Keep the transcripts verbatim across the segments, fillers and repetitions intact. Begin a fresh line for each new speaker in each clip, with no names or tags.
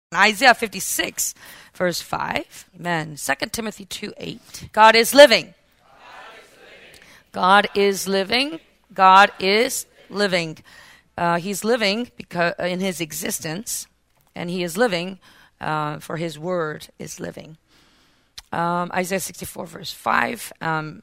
Isaiah fifty-six, verse five. Amen. Second Timothy two eight. God is living. God is living. God is living. Uh, he's living because in his existence, and he is living uh, for his word is living. Um, Isaiah sixty-four, verse five um,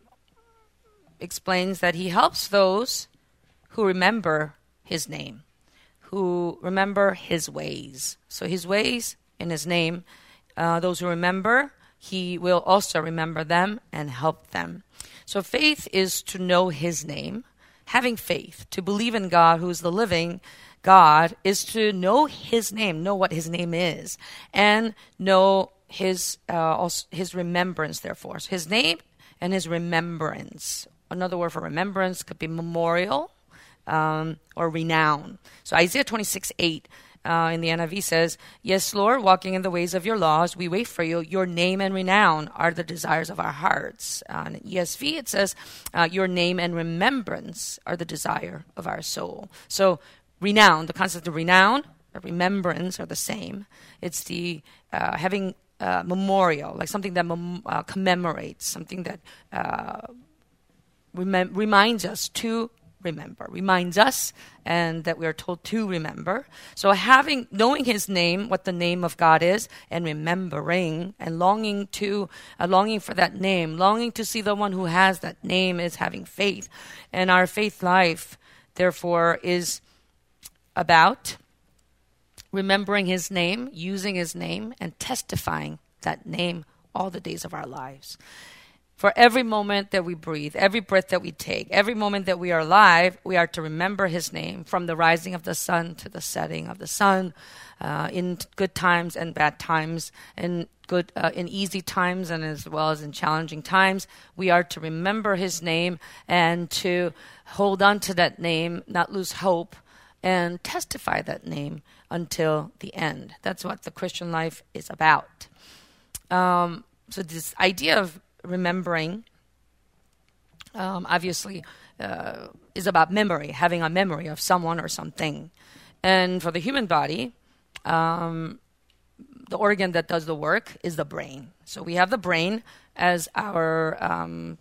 explains that he helps those who remember his name, who remember his ways. So his ways in his name, uh, those who remember, he will also remember them and help them. So faith is to know his name. Having faith, to believe in God who is the living God, is to know his name, know what his name is, and know his uh, also his remembrance, therefore. So his name and his remembrance. Another word for remembrance could be memorial um, or renown. So Isaiah twenty-six eight uh, in the N I V says, "Yes, Lord, walking in the ways of your laws, we wait for you. Your name and renown are the desires of our hearts." Uh, in E S V, it says, uh, "Your name and remembrance are the desire of our soul." So renown, the concept of renown, or remembrance are the same. It's the uh, having uh, memorial, like something that mem- uh, commemorates, something that uh, rem- reminds us to remember, reminds us, and that we are told to remember. So having, knowing his name, what the name of God is, and remembering and longing to, uh, longing for that name, longing to see the one who has that name is having faith. And our faith life, therefore, is about remembering his name, using his name, and testifying that name all the days of our lives. For every moment that we breathe, every breath that we take, every moment that we are alive, we are to remember his name from the rising of the sun to the setting of the sun, uh, in good times and bad times, in good, uh, in easy times and as well as in challenging times. We are to remember his name and to hold on to that name, not lose hope, and testify that name until the end. That's what the Christian life is about. Um, so this idea of remembering, um, obviously, uh, is about memory, having a memory of someone or something. And for the human body, um, the organ that does the work is the brain. So we have the brain as our um,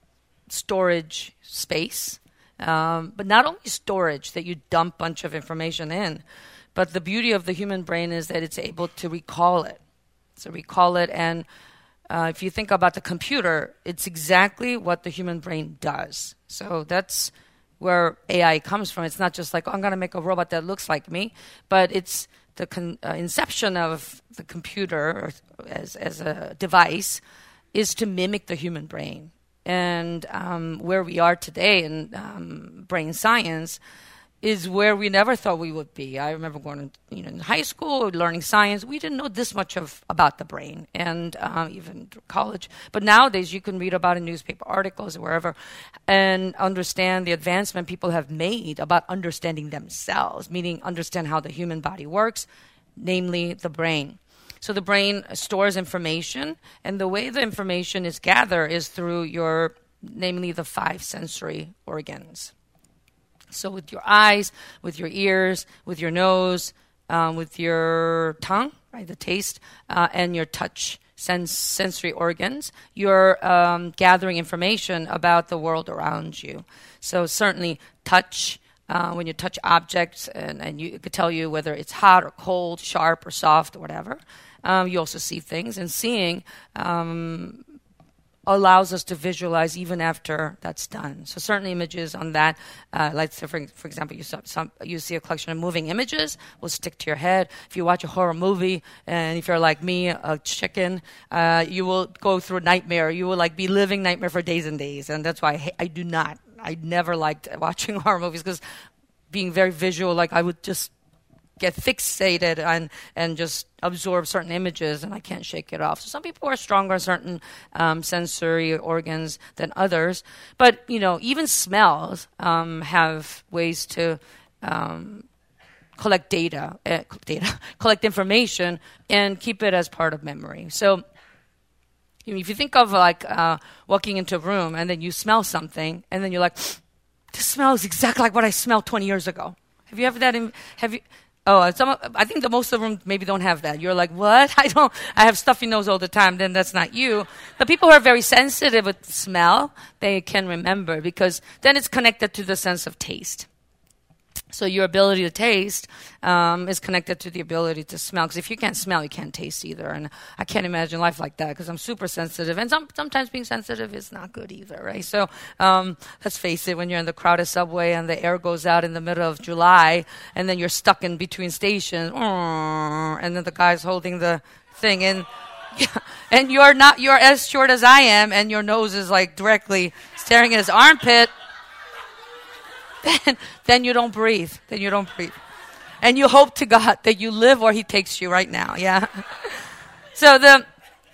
storage space, um, but not only storage that you dump a bunch of information in, but the beauty of the human brain is that it's able to recall it. So recall it, and Uh, if you think about the computer, it's exactly what the human brain does. So that's where A I comes from. It's not just like, oh, I'm going to make a robot that looks like me, but it's the con- uh, inception of the computer or as, as a device is to mimic the human brain. And um, where we are today in um, brain science is where we never thought we would be. I remember going to, you know, in high school, learning science. We didn't know this much of about the brain, and uh, even college. But nowadays, you can read about it in newspaper articles or wherever, and understand the advancement people have made about understanding themselves, meaning understand how the human body works, namely the brain. So the brain stores information, and the way the information is gathered is through your, namely the five sensory organs. So with your eyes, with your ears, with your nose, um, with your tongue, right, the taste, uh, and your touch sense, sensory organs, you're um, gathering information about the world around you. So certainly touch, uh, when you touch objects, and, and you, it could tell you whether it's hot or cold, sharp or soft or whatever. Um, you also see things, and seeing um, allows us to visualize even after that's done. So certain images on that, uh, like so for, for example, you, saw some, you see a collection of moving images, will stick to your head. If you watch a horror movie, and if you're like me, a chicken, uh, you will go through a nightmare. You will like be living nightmare for days and days. And that's why I, I do not, I never liked watching horror movies, because being very visual, like I would just get fixated and and just absorb certain images, and I can't shake it off. So some people are stronger in certain um, sensory organs than others. But, you know, even smells um, have ways to um, collect data, uh, data, collect information, and keep it as part of memory. So you know, if you think of like uh, walking into a room and then you smell something, and then you're like, this smells exactly like what I smelled twenty years ago. Have you ever that? In, have you? Oh, some. I think the most of them maybe don't have that. You're like, what? I don't. I have stuffy nose all the time. Then that's not you. The people who are very sensitive with smell, they can remember because then it's connected to the sense of taste. So your ability to taste um, is connected to the ability to smell. Because if you can't smell, you can't taste either. And I can't imagine life like that because I'm super sensitive. And some, sometimes being sensitive is not good either, right? So um, let's face it, when you're in the crowded subway and the air goes out in the middle of July and then you're stuck in between stations, and then the guy's holding the thing and yeah, and you're not, you're as short as I am and your nose is like directly staring at his armpit. Then, then you don't breathe. Then you don't breathe. And you hope to God that you live or he takes you right now. Yeah. So the,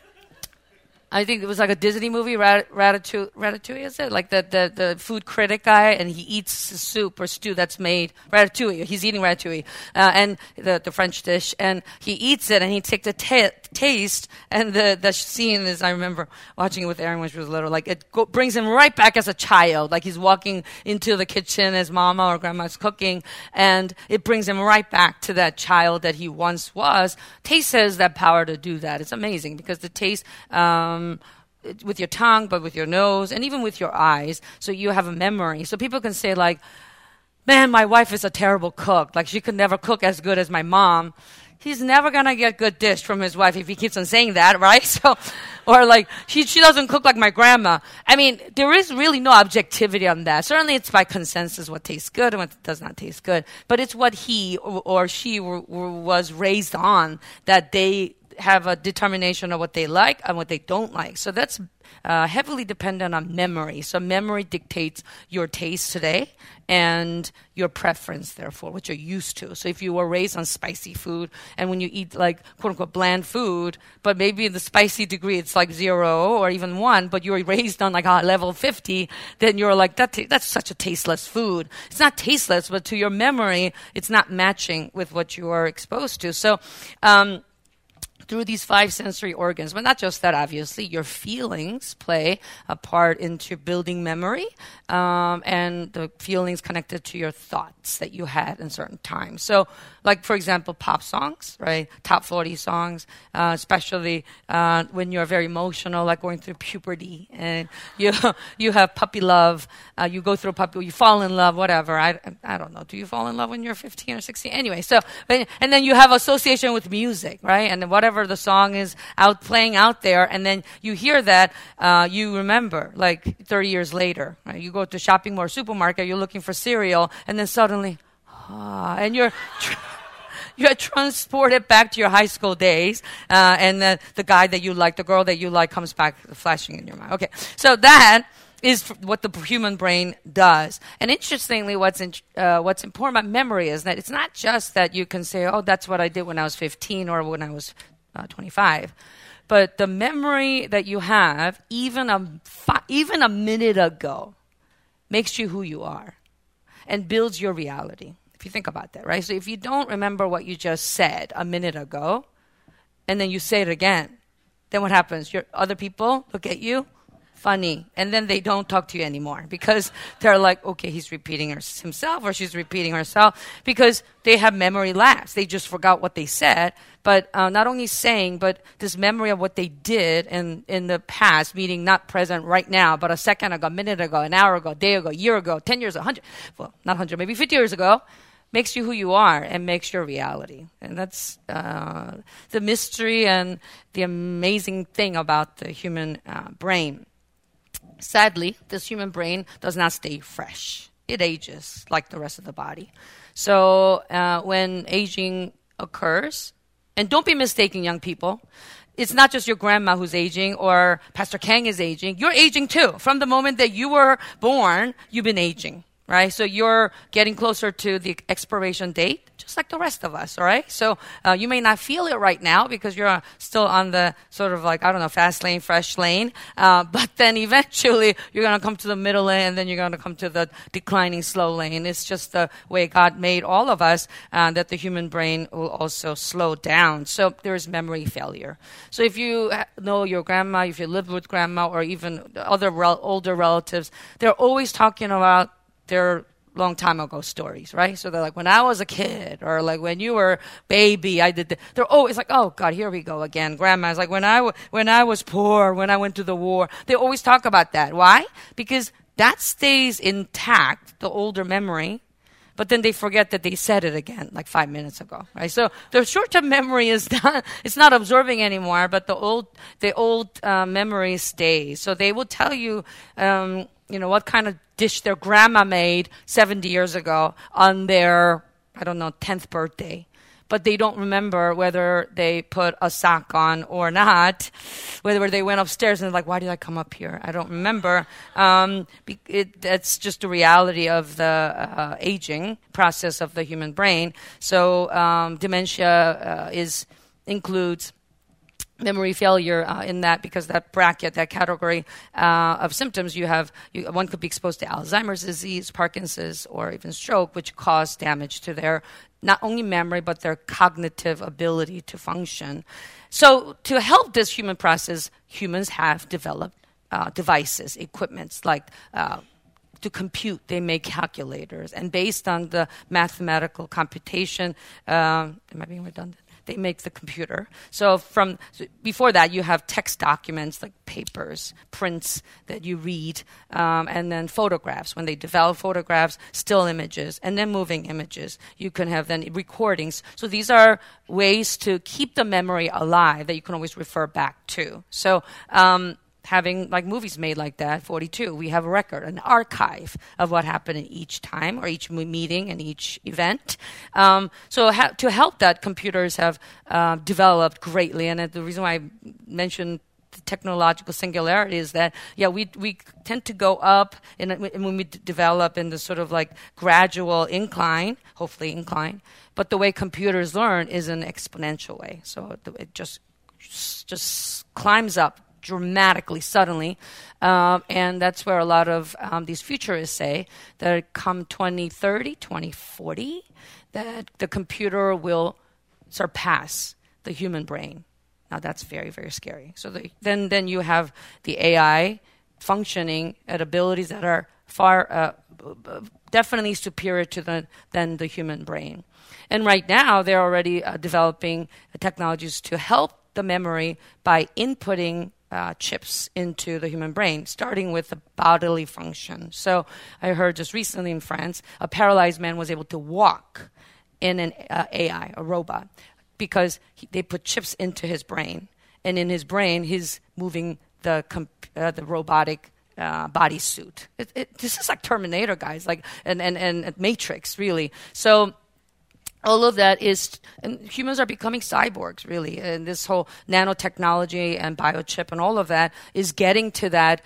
I think it was like a Disney movie, Rat- Ratatouille, Ratatouille, is it? Like the, the, the food critic guy, and he eats soup or stew that's made, Ratatouille, he's eating Ratatouille, uh, and the, the French dish, and he eats it, and he takes a ta- taste, and the, the scene is, I remember watching it with Aaron when she was little, like it go- brings him right back as a child, like he's walking into the kitchen as mama or grandma's cooking, and it brings him right back to that child that he once was. Taste has that power to do that. It's amazing, because the taste, um, with your tongue, but with your nose, and even with your eyes. So you have a memory. So people can say like, man, my wife is a terrible cook. Like she could never cook as good as my mom. He's never going to get good dish from his wife if he keeps on saying that, right? So, or like, she, she doesn't cook like my grandma. I mean, there is really no objectivity on that. Certainly it's by consensus what tastes good and what does not taste good. But it's what he or, or she w- w- was raised on, that they have a determination of what they like and what they don't like. So that's uh, heavily dependent on memory. So memory dictates your taste today and your preference, therefore, what you're used to. So if you were raised on spicy food, and when you eat like quote unquote bland food, but maybe the spicy degree it's like zero or even one, but you're raised on like a level fifty, then you're like, that ta- that's such a tasteless food. It's not tasteless, but to your memory, it's not matching with what you are exposed to. So, um, through these five sensory organs, but not just that, obviously, your feelings play a part into building memory, um, and the feelings connected to your thoughts that you had in certain times. So, like, for example, pop songs, right? Top forty songs, uh, especially uh, when you're very emotional, like going through puberty, and you you have puppy love, uh, you go through puppy, you fall in love, whatever. I, I don't know. Do you fall in love when you're fifteen or sixteen? Anyway, so, and then you have association with music, right? And then whatever the song is out playing out there, and then you hear that, uh, you remember like thirty years later, right? You go to shopping mall or supermarket, you're looking for cereal, and then suddenly, ah, and you're tr- you're transported back to your high school days, uh, and the, the guy that you like, the girl that you like comes back flashing in your mind. Okay, so that is what the human brain does. And interestingly, what's in, uh, what's important about memory is that it's not just that you can say, oh, that's what I did when I was fifteen or when I was uh, twenty-five. But the memory that you have, even a, fi- even a minute ago, makes you who you are and builds your reality. If you think about that, right? So if you don't remember what you just said a minute ago, and then you say it again, then what happens? Your other people look at you funny, and then they don't talk to you anymore because they're like, okay, he's repeating himself or she's repeating herself, because they have memory lapse. They just forgot what they said. But uh, not only saying, but this memory of what they did in, in the past, meaning not present right now, but a second ago, a minute ago, an hour ago, a day ago, a year ago, ten years, a hundred, well, not hundred, maybe fifty years ago, makes you who you are and makes your reality. And that's uh, the mystery and the amazing thing about the human uh, brain. Sadly, this human brain does not stay fresh. It ages like the rest of the body. So uh, when aging occurs, and don't be mistaken, young people, it's not just your grandma who's aging or Pastor Kang is aging. You're aging too. From the moment that you were born, you've been aging, right? So you're getting closer to the expiration date, just like the rest of us, all right? So uh, you may not feel it right now because you're still on the sort of like, I don't know, fast lane, fresh lane. Uh, but then eventually you're going to come to the middle lane, and then you're going to come to the declining slow lane. It's just the way God made all of us, uh, that the human brain will also slow down. So there is memory failure. So if you know your grandma, if you live with grandma or even other rel- older relatives, they're always talking about their long time ago stories, right? So they're like, when I was a kid, or like when you were baby, I did. The, they're always like, oh God, here we go again. Grandma's like, when I w- when I was poor, when I went to the war. They always talk about that. Why? Because that stays intact, the older memory. But then they forget that they said it again like five minutes ago, right? So the short-term memory is not, it's not absorbing anymore, but the old, the old uh, memory stays. So they will tell you, um, you know, what kind of dish their grandma made seventy years ago on their, I don't know, tenth birthday. But they don't remember whether they put a sock on or not, whether they went upstairs and they're like, why did I come up here? I don't remember. Um, it, that's just the reality of the uh, aging process of the human brain. So um, dementia uh, is includes memory failure uh, in that, because that bracket, that category uh, of symptoms, you have, you, one could be exposed to Alzheimer's disease, Parkinson's, or even stroke, which cause damage to their not only memory, but their cognitive ability to function. So to help this human process, humans have developed uh, devices, equipments like uh, to compute. They make calculators. And based on the mathematical computation, um, am I being redundant? They make the computer. So from so before that, you have text documents like papers, prints that you read, um, and then photographs. When they develop photographs, still images, and then moving images. You can have then recordings. So these are ways to keep the memory alive that you can always refer back to. So um, having like movies made like that, forty-two, we have a record, an archive of what happened in each time or each meeting and each event. Um, so ha- to help that, computers have uh, developed greatly. And uh, the reason why I mentioned the technological singularity is that, yeah, we we tend to go up in, when we d- develop in the sort of like gradual incline, hopefully incline. But the way computers learn is an exponential way. So it just just climbs up dramatically, suddenly. Um, and that's where a lot of um, these futurists say that come twenty thirty, twenty forty, that the computer will surpass the human brain. Now, that's very, very scary. So the, then, then you have the A I functioning at abilities that are far, uh, definitely superior to the than the human brain. And right now, they're already uh, developing technologies to help the memory by inputting Uh, chips into the human brain, starting with the bodily function. So I heard just recently in France, a paralyzed man was able to walk in an uh, A I, a robot, because he, they put chips into his brain. And in his brain, he's moving the comp- uh, the robotic uh, bodysuit. It, it, this is like Terminator, guys, like and, and, and Matrix, really. So all of that is, and humans are becoming cyborgs, really. And this whole nanotechnology and biochip and all of that is getting to that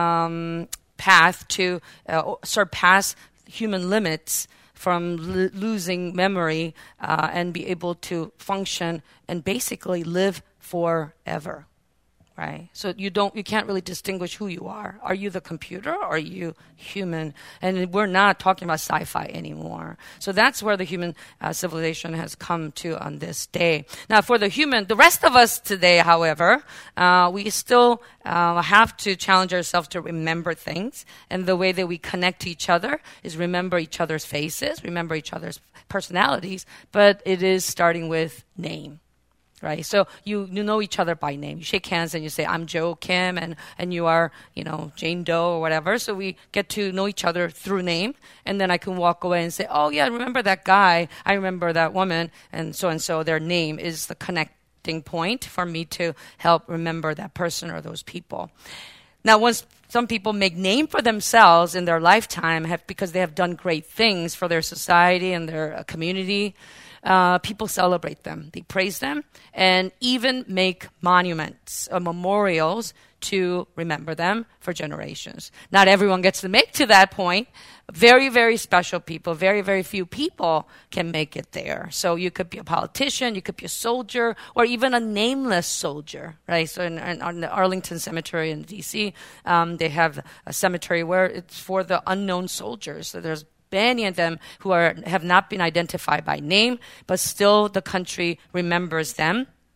um, path to uh, surpass human limits from l- losing memory uh, and be able to function and basically live forever. Right? So you don't, you can't really distinguish who you are. Are you the computer or are you human? And we're not talking about sci-fi anymore. So that's where the human uh, civilization has come to on this day. Now, for the human, the rest of us today, however, uh, we still uh, have to challenge ourselves to remember things. And the way that we connect to each other is remember each other's faces, remember each other's personalities, but it is starting with name. Right, so you, you know each other by name. You shake hands and you say, "I'm Joe Kim," and, and you are, you know, Jane Doe or whatever. So we get to know each other through name, and then I can walk away and say, "Oh yeah, I remember that guy. I remember that woman," and so and so. Their name is the connecting point for me to help remember that person or those people. Now, once some people make name for themselves in their lifetime, have because they have done great things for their society and their uh, community. Uh, people celebrate them. They praise them and even make monuments or memorials to remember them for generations. Not everyone gets to make to that point. Very, very special people, very, very few people can make it there. So you could be a politician, you could be a soldier, or even a nameless soldier, right? So in, in, on the Arlington Cemetery in D C, um, they have a cemetery where it's for the unknown soldiers. So there's many of them who are have not been identified by name, but still the country remembers them.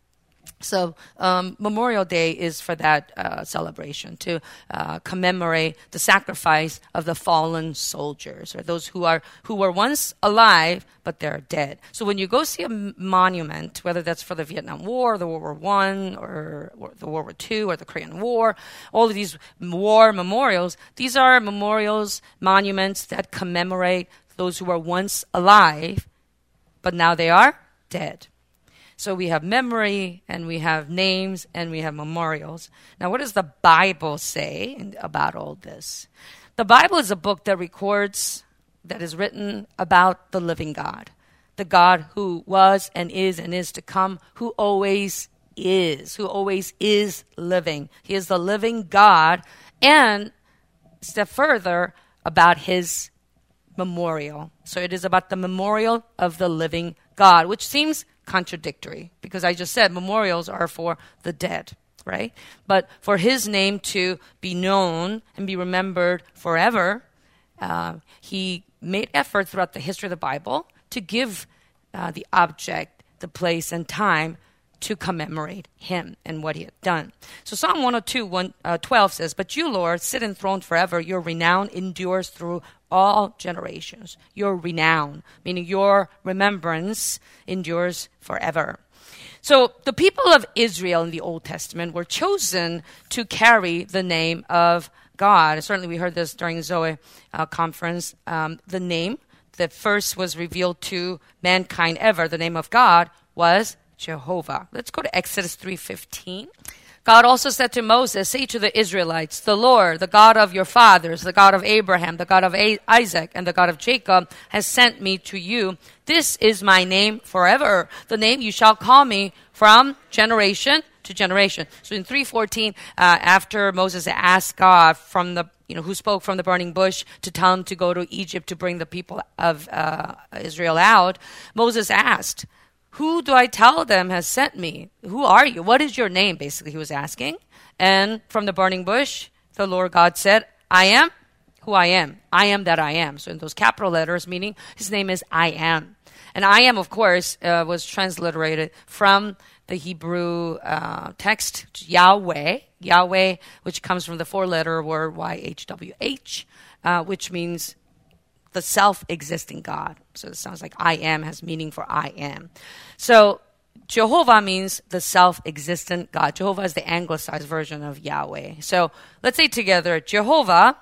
So um, Memorial Day is for that uh, celebration, to uh, commemorate the sacrifice of the fallen soldiers, or those who are who were once alive but they're dead. So when you go see a m- monument, whether that's for the Vietnam War, the World War One, or, or the World War Two, or the Korean War, all of these war memorials, these are memorials, monuments that commemorate those who were once alive, but now they are dead. So we have memory, and we have names, and we have memorials. Now, what does the Bible say about all this? The Bible is a book that records, that is written about the living God, the God who was and is and is to come, who always is, who always is living. He is the living God, and step further, about his memorial. So it is about the memorial of the living God, which seems contradictory, because I just said memorials are for the dead, right? But for his name to be known and be remembered forever, uh, he made effort throughout the history of the Bible to give uh, the object the place and time to commemorate him and what he had done. So Psalm one oh two, one, uh, twelve says, "But you, Lord, sit enthroned forever. Your renown endures through all generations." Your renown, meaning your remembrance, endures forever. So the people of Israel in the Old Testament were chosen to carry the name of God. Certainly we heard this during Zoe uh, conference. Um, the name that first was revealed to mankind ever, the name of God, was Jehovah. Let's go to Exodus three fifteen. God also said to Moses, "Say to the Israelites, the Lord, the God of your fathers, the God of Abraham, the God of A- Isaac, and the God of Jacob, has sent me to you. This is my name forever, the name you shall call me from generation to generation." So in three fourteen, uh, after Moses asked God from the you know, who spoke from the burning bush to tell him to go to Egypt to bring the people of uh, Israel out, Moses asked, "Who do I tell them has sent me? Who are you? What is your name?" Basically, he was asking. And from the burning bush, the Lord God said, "I am who I am. I am that I am." So in those capital letters, meaning his name is I am. And I am, of course, uh, was transliterated from the Hebrew uh, text, Yahweh, Yahweh, which comes from the four-letter word Y H W H, uh, which means the self-existing God. So it sounds like I am has meaning for I am. So Jehovah means the self-existent God. Jehovah is the anglicized version of Yahweh. So let's say together, Jehovah,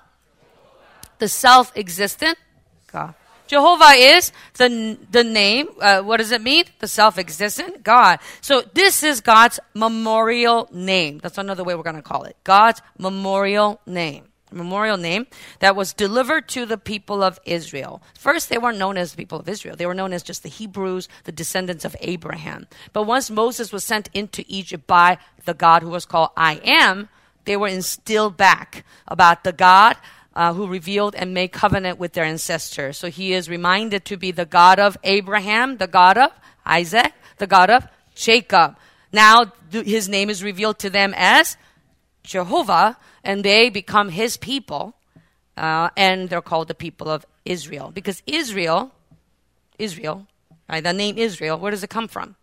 the self-existent God. Jehovah is the, the name. Uh, what does it mean? The self-existent God. So this is God's memorial name. That's another way we're going to call it. God's memorial name. Memorial name that was delivered to the people of Israel. First, they weren't known as the people of Israel. They were known as just the Hebrews, the descendants of Abraham. But once Moses was sent into Egypt by the God who was called I Am, they were instilled back about the God uh, who revealed and made covenant with their ancestors. So he is reminded to be the God of Abraham, the God of Isaac, the God of Jacob. Now th- his name is revealed to them as Jehovah, and they become his people, uh, and they're called the people of Israel. Because Israel, Israel, right, the name Israel, where does it come from?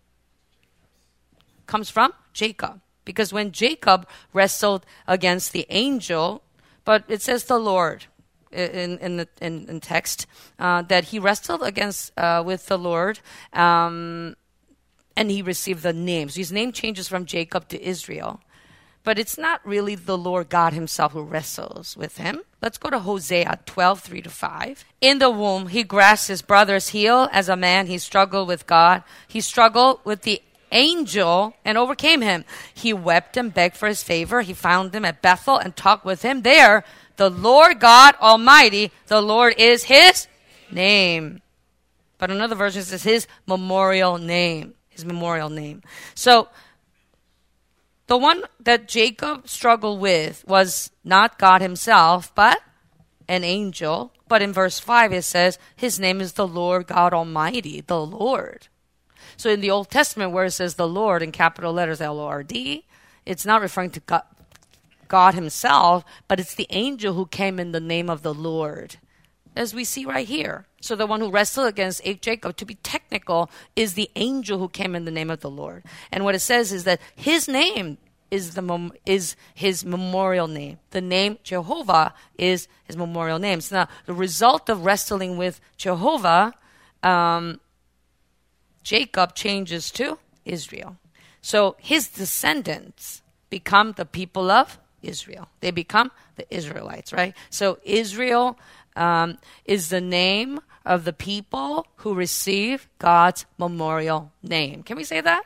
Comes from Jacob. Because when Jacob wrestled against the angel, but it says the Lord in in the in, in text, uh, that he wrestled against uh, with the Lord, um, and he received the name. So his name changes from Jacob to Israel. But it's not really the Lord God himself who wrestles with him. Let's go to Hosea twelve, three to five. "In the womb, he grasped his brother's heel. As a man, he struggled with God. He struggled with the angel and overcame him. He wept and begged for his favor. He found him at Bethel and talked with him there. The Lord God Almighty, the Lord is his name." But another version says his memorial name. His memorial name. So, the one that Jacob struggled with was not God himself, but an angel. But in verse five, it says, his name is the Lord God Almighty, the Lord. So in the Old Testament, where it says the Lord in capital letters, L O R D, it's not referring to God, God himself, but it's the angel who came in the name of the Lord. as we see right here. So the one who wrestled against Jacob, to be technical, is the angel who came in the name of the Lord. And what it says is that his name is the mem- is his memorial name. The name Jehovah is his memorial name. So now the result of wrestling with Jehovah, um, Jacob changes to Israel. So his descendants become the people of Israel. They become the Israelites, right? So Israel um, is the name of the people who receive God's memorial name. Can we say that?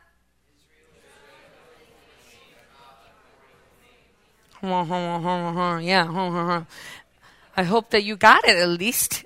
Yeah. I hope that you got it at least.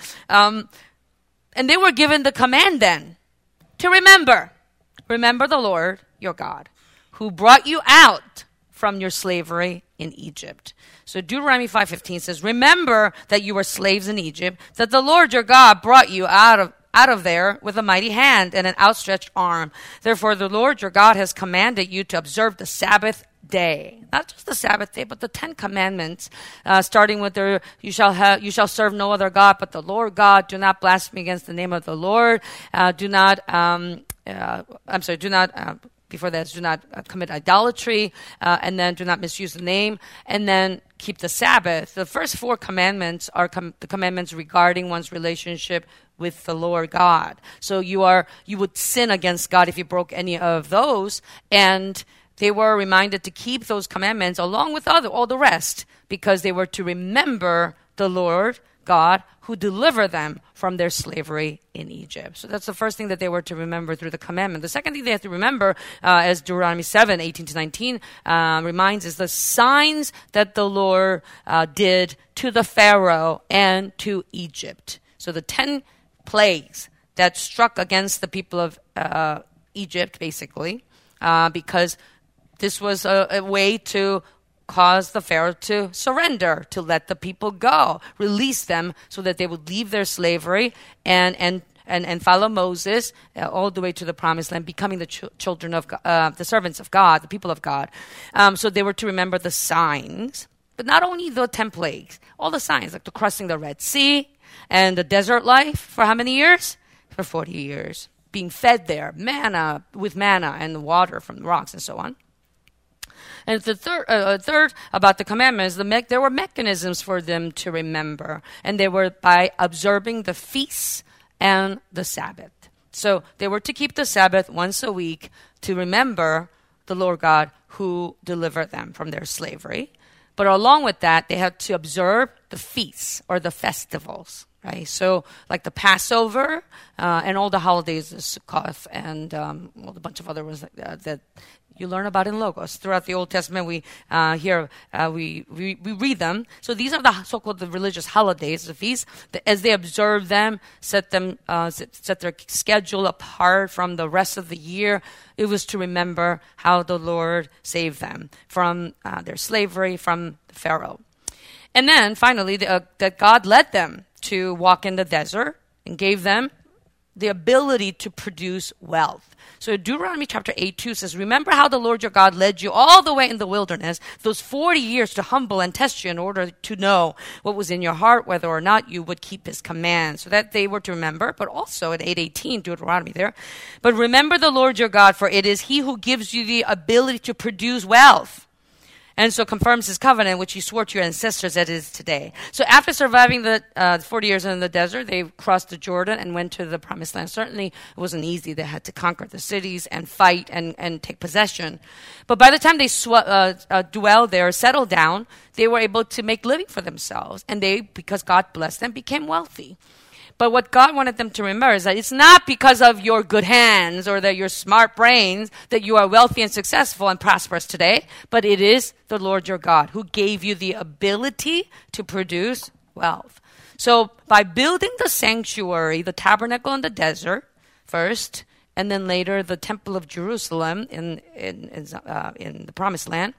um, and they were given the command then to remember. Remember the Lord your God, who brought you out from your slavery in Egypt. So Deuteronomy five fifteen says, remember that you were slaves in Egypt, that the Lord your God brought you out of out of there with a mighty hand and an outstretched arm. Therefore the Lord your God has commanded you to observe the Sabbath day. Not just the Sabbath day, but the Ten Commandments, uh, starting with the, you shall have, you shall serve no other God but the Lord God. Do not blaspheme against the name of the Lord. Uh, do not, um, uh, I'm sorry, do not, uh, before that, do not uh, commit idolatry, uh, and then do not misuse the name, and then keep the Sabbath. The first four commandments are com- the commandments regarding one's relationship with the Lord God. So you are, you would sin against God if you broke any of those, and they were reminded to keep those commandments along with other, all the rest, because they were to remember the Lord God who delivered them from their slavery in Egypt. So that's the first thing that they were to remember through the commandment. The second thing they have to remember, uh, as Deuteronomy seven, eighteen to nineteen uh, reminds, is the signs that the Lord uh, did to the Pharaoh and to Egypt. So the ten plagues that struck against the people of uh, Egypt, basically, uh, because this was a, a way to cause the Pharaoh to surrender, to let the people go, release them so that they would leave their slavery and and and, and follow Moses uh, all the way to the promised land, becoming the ch- children of God, uh, the servants of God, the people of God. Um, so they were to remember the signs, but not only the ten plagues, all the signs, like the crossing the Red Sea and the desert life for how many years? For forty years. Being fed there, manna, with manna and water from the rocks and so on. And the third, uh, third about the commandments, the me- there were mechanisms for them to remember, and they were by observing the feasts and the Sabbath. So they were to keep the Sabbath once a week to remember the Lord God who delivered them from their slavery. But along with that, they had to observe the feasts or the festivals. Right, so like the Passover uh, and all the holidays, the Sukkot, and um, well, a bunch of other ones uh, that you learn about in Logos. Throughout the Old Testament, we uh, hear uh, we, we we read them. So these are the so-called the religious holidays, the feasts. The, as they observe them, set them uh, set, set their schedule apart from the rest of the year. It was to remember how the Lord saved them from uh, their slavery, from the Pharaoh, and then finally the, uh, that God led them to walk in the desert and gave them the ability to produce wealth. So Deuteronomy chapter eight two says, remember how the Lord your God led you all the way in the wilderness, those forty years to humble and test you in order to know what was in your heart, whether or not you would keep his commands. So that they were to remember, but also at eight eighteen, Deuteronomy there, but remember the Lord your God, for it is he who gives you the ability to produce wealth. And so confirms his covenant, which he swore to your ancestors as it is today. So after surviving the uh, forty years in the desert, they crossed the Jordan and went to the promised land. Certainly, it wasn't easy. They had to conquer the cities and fight and, and take possession. But by the time they sw- uh, uh, dwelled there, settled down, they were able to make living for themselves. And they, because God blessed them, became wealthy. But what God wanted them to remember is that it's not because of your good hands or that your smart brains that you are wealthy and successful and prosperous today, but it is the Lord your God who gave you the ability to produce wealth. So by building the sanctuary, the tabernacle in the desert first, and then later the temple of Jerusalem in in in, uh, in the promised land,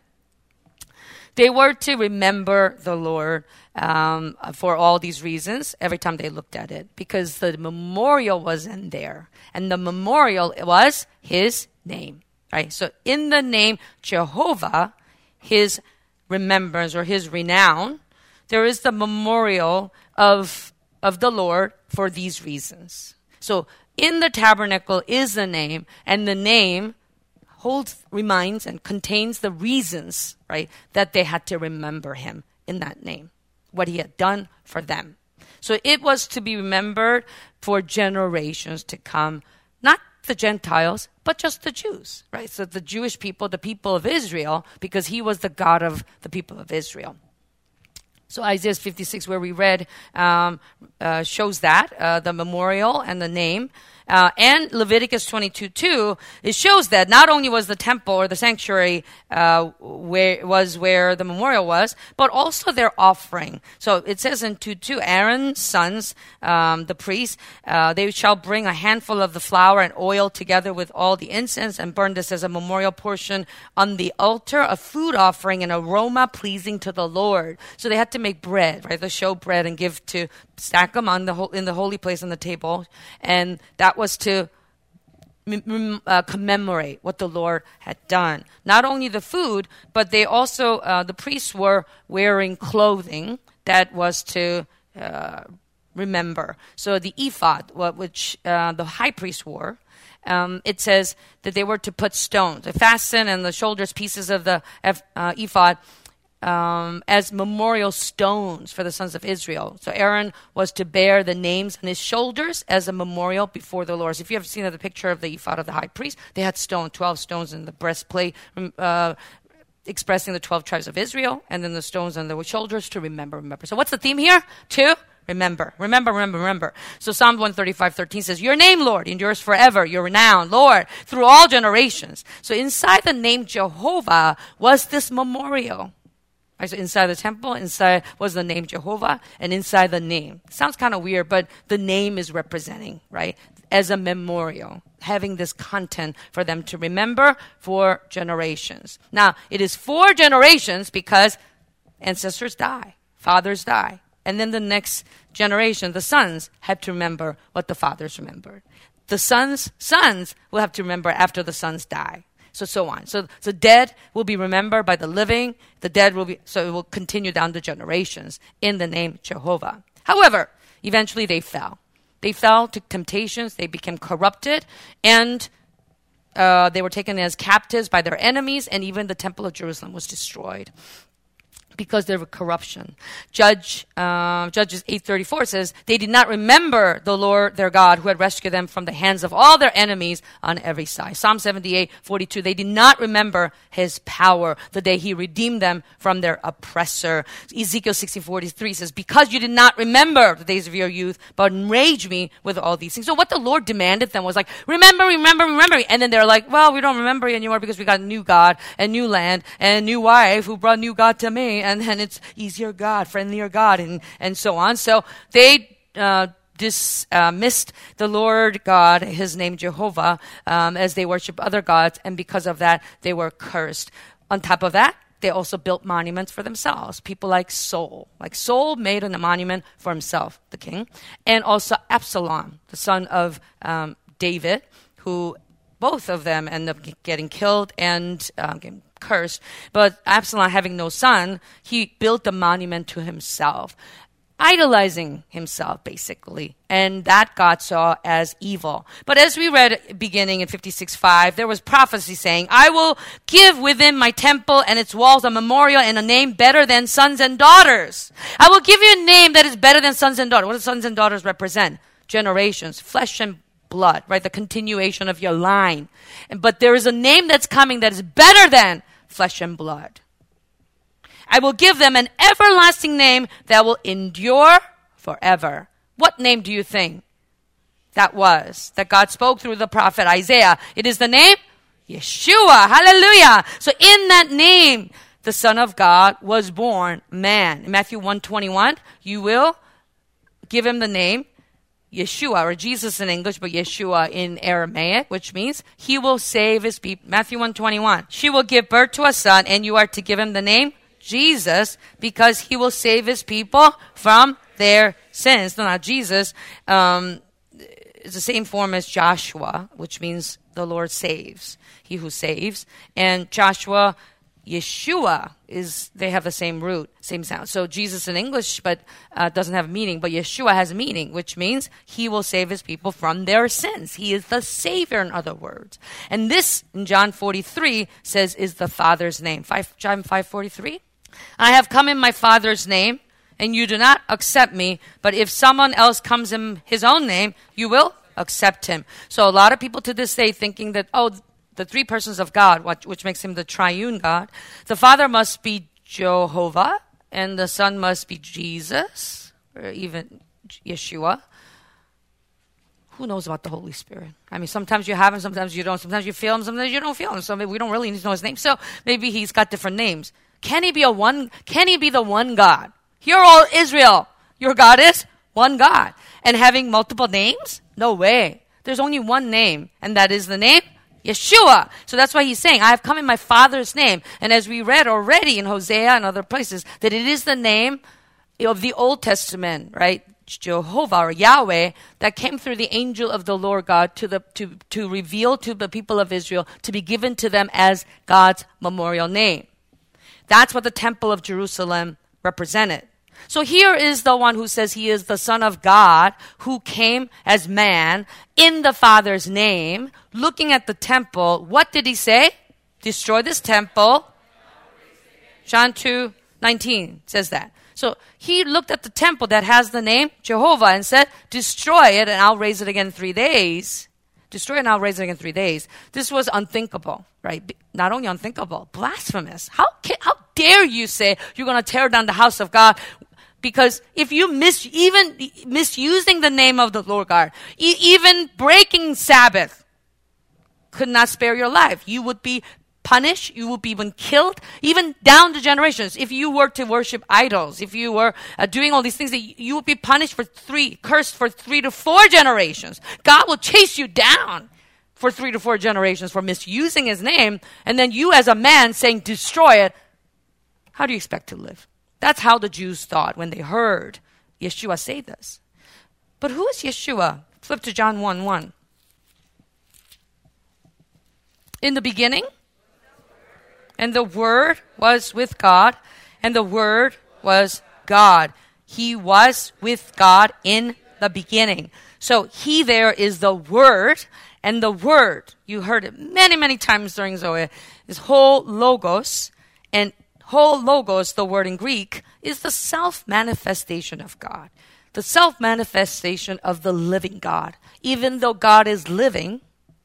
they were to remember the Lord um, for all these reasons every time they looked at it, because the memorial was in there, and the memorial was his name. Right. So in the name Jehovah, his remembrance or his renown, there is the memorial of of the Lord for these reasons. So in the tabernacle is the name, and the name holds, reminds, and contains the reasons, right, that they had to remember him in that name, what he had done for them. So it was to be remembered for generations to come, not the Gentiles, but just the Jews, right? So the Jewish people, the people of Israel, because he was the God of the people of Israel. So Isaiah fifty-six, where we read, um, uh, shows that, uh, the memorial and the name. Uh, and Leviticus twenty-two two, it shows that not only was the temple or the sanctuary uh, where was where the memorial was, but also their offering. So it says in two two, Aaron's sons, um, the priests, uh, they shall bring a handful of the flour and oil together with all the incense and burn this as a memorial portion on the altar, a food offering, an aroma pleasing to the Lord. So they had to make bread, right? They show bread and give to, stack them on the ho- in the holy place on the table, and that was to uh, commemorate what the Lord had done. Not only the food, but they also, uh, the priests were wearing clothing that was to uh, remember. So the ephod, which uh, the high priest wore, um, it says that they were to put stones, to fasten and the shoulders pieces of the uh, ephod Um, as memorial stones for the sons of Israel. So Aaron was to bear the names on his shoulders as a memorial before the Lord. So if you ever seen the picture of the ephod of the high priest, they had stone, twelve stones in the breastplate, uh, expressing the twelve tribes of Israel, and then the stones on the shoulders to remember, remember. So what's the theme here? To remember, remember, remember, remember. So Psalm one thirty-five thirteen says, your name, Lord, endures forever. Your renown, Lord, through all generations. So inside the name Jehovah was this memorial. So inside the temple, inside was the name Jehovah, and inside the name. Sounds kind of weird, but the name is representing, right, as a memorial, having this content for them to remember for generations. Now, it is for generations because ancestors die, fathers die. And then the next generation, the sons, have to remember what the fathers remembered. The sons' sons will have to remember after the sons die. So, so on. So, the dead will be remembered by the living. The dead will be, so it will continue down the generations in the name Jehovah. However, eventually they fell. They fell to temptations. They became corrupted, and uh, they were taken as captives by their enemies, and even the temple of Jerusalem was destroyed because there was corruption. Judge, uh, Judges eight thirty-four says, they did not remember the Lord their God who had rescued them from the hands of all their enemies on every side. Psalm seventy-eight forty-two, they did not remember his power the day he redeemed them from their oppressor. Ezekiel sixteen forty-three says, because you did not remember the days of your youth, but enraged me with all these things. So what the Lord demanded them was like, remember, remember, remember. And then they're like, well, we don't remember you anymore because we got a new God and new land and a new wife who brought new God to me. And then it's easier God, friendlier God, and, and so on. So they uh, dismissed uh, the Lord God, his name Jehovah, um, as they worship other gods. And because of that, they were cursed. On top of that, they also built monuments for themselves. People like Saul. Like Saul made a monument for himself, the king. And also Absalom, the son of um, David, who both of them ended up getting killed and um, getting cursed. But Absalom, having no son, he built a monument to himself, idolizing himself, basically. And that God saw as evil. But as we read beginning in fifty-six five, there was prophecy saying, I will give within my temple and its walls a memorial and a name better than sons and daughters. I will give you a name that is better than sons and daughters. What do sons and daughters represent? Generations, flesh and blood, right? The continuation of your line. But there is a name that's coming that is better than flesh and blood. I will give them an everlasting name that will endure forever. What name do you think that was that God spoke through the prophet Isaiah? It is the name Yeshua. Hallelujah. So in that name, the Son of God was born man. In Matthew one twenty-one, you will give him the name Yeshua, or Jesus in English, but Yeshua in Aramaic, which means he will save his people. Matthew one twenty-one. She will give birth to a son, and you are to give him the name Jesus, because he will save his people from their sins. No, not Jesus. Um, it's the same form as Joshua, which means the Lord saves, he who saves. And Joshua Yeshua is, they have the same root, same sound. So Jesus in English, but uh, doesn't have meaning, but Yeshua has meaning, which means he will save his people from their sins. He is the Savior, in other words. And this, in John forty-three, says is the Father's name. Five, John five forty-three. I have come in my Father's name, and you do not accept me, but if someone else comes in his own name, you will accept him. So a lot of people to this day thinking that, oh, the three persons of God, which makes him the triune God. The Father must be Jehovah, and the Son must be Jesus, or even Yeshua. Who knows about the Holy Spirit? I mean, sometimes you have him, sometimes you don't. Sometimes you feel him, sometimes you don't feel him. So maybe we don't really need to know his name. So maybe he's got different names. Can he be a one? Can he be the one God? Hear all Israel, your God is one God. And having multiple names? No way. There's only one name, and that is the name Yeshua. So that's why he's saying, I have come in my Father's name. And as we read already in Hosea and other places, that it is the name of the Old Testament, right? Jehovah or Yahweh, that came through the angel of the Lord God to the to, to reveal to the people of Israel, to be given to them as God's memorial name. That's what the Temple of Jerusalem represented. So here is the one who says he is the Son of God, who came as man in the Father's name. Looking at the temple, what did he say? Destroy this temple. John two nineteen says that. So he looked at the temple that has the name Jehovah and said, destroy it and I'll raise it again in three days. Destroy it and I'll raise it again in three days. This was unthinkable, right? Not only unthinkable, blasphemous. How can, how dare you say you're going to tear down the house of God? Because if you mis, even misusing the name of the Lord God, e- even breaking Sabbath could not spare your life. You would be punished. You would be even killed, even down the generations. If you were to worship idols, if you were uh, doing all these things, that you would be punished for three, cursed for three to four generations. God will chase you down for three to four generations for misusing his name. And then you as a man saying, destroy it. How do you expect to live? That's how the Jews thought when they heard Yeshua say this. But who is Yeshua? Flip to John one one. In the beginning, and the Word was with God, and the Word was God. He was with God in the beginning. So he there is the Word, and the Word, you heard it many, many times during Zoe, is whole logos, and whole logos, the word in Greek, is the self-manifestation of God. The self-manifestation of the living God. Even though God is living,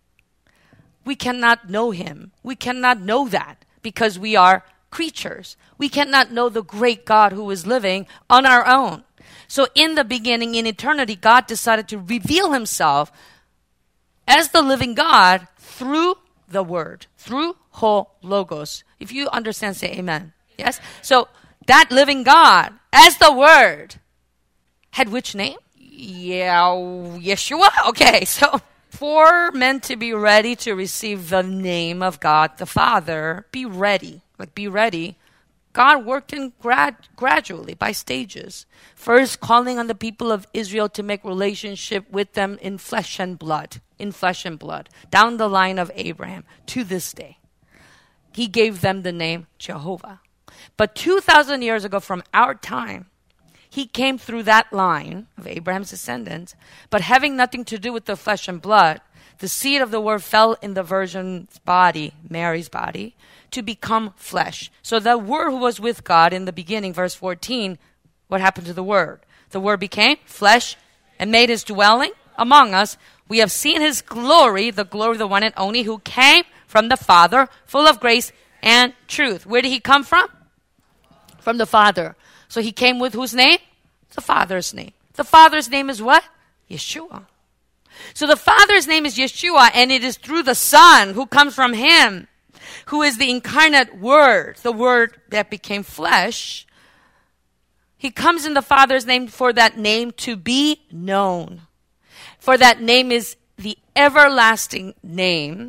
we cannot know him. We cannot know that because we are creatures. We cannot know the great God who is living on our own. So in the beginning, in eternity, God decided to reveal himself as the living God through the word, through whole logos. If you understand, say amen. Yes? So that living God, as the Word, had which name? Yeah, Yeshua? Okay, so for men to be ready to receive the name of God the Father, be ready. Like, be ready. God worked in grad, gradually, by stages. First, calling on the people of Israel to make relationship with them in flesh and blood. In flesh and blood. Down the line of Abraham, to this day. He gave them the name Jehovah. But two thousand years ago from our time, he came through that line of Abraham's descendants, but having nothing to do with the flesh and blood, the seed of the word fell in the virgin's body, Mary's body, to become flesh. So the word who was with God in the beginning, verse fourteen, what happened to the word? The word became flesh and made his dwelling among us. We have seen his glory, the glory of the one and only, who came from the Father, full of grace and truth. Where did he come from? From the Father. So he came with whose name? The Father's name. The Father's name is what? Yeshua. So the Father's name is Yeshua, and it is through the Son who comes from him, who is the incarnate Word, the Word that became flesh. He comes in the Father's name for that name to be known. For that name is the everlasting name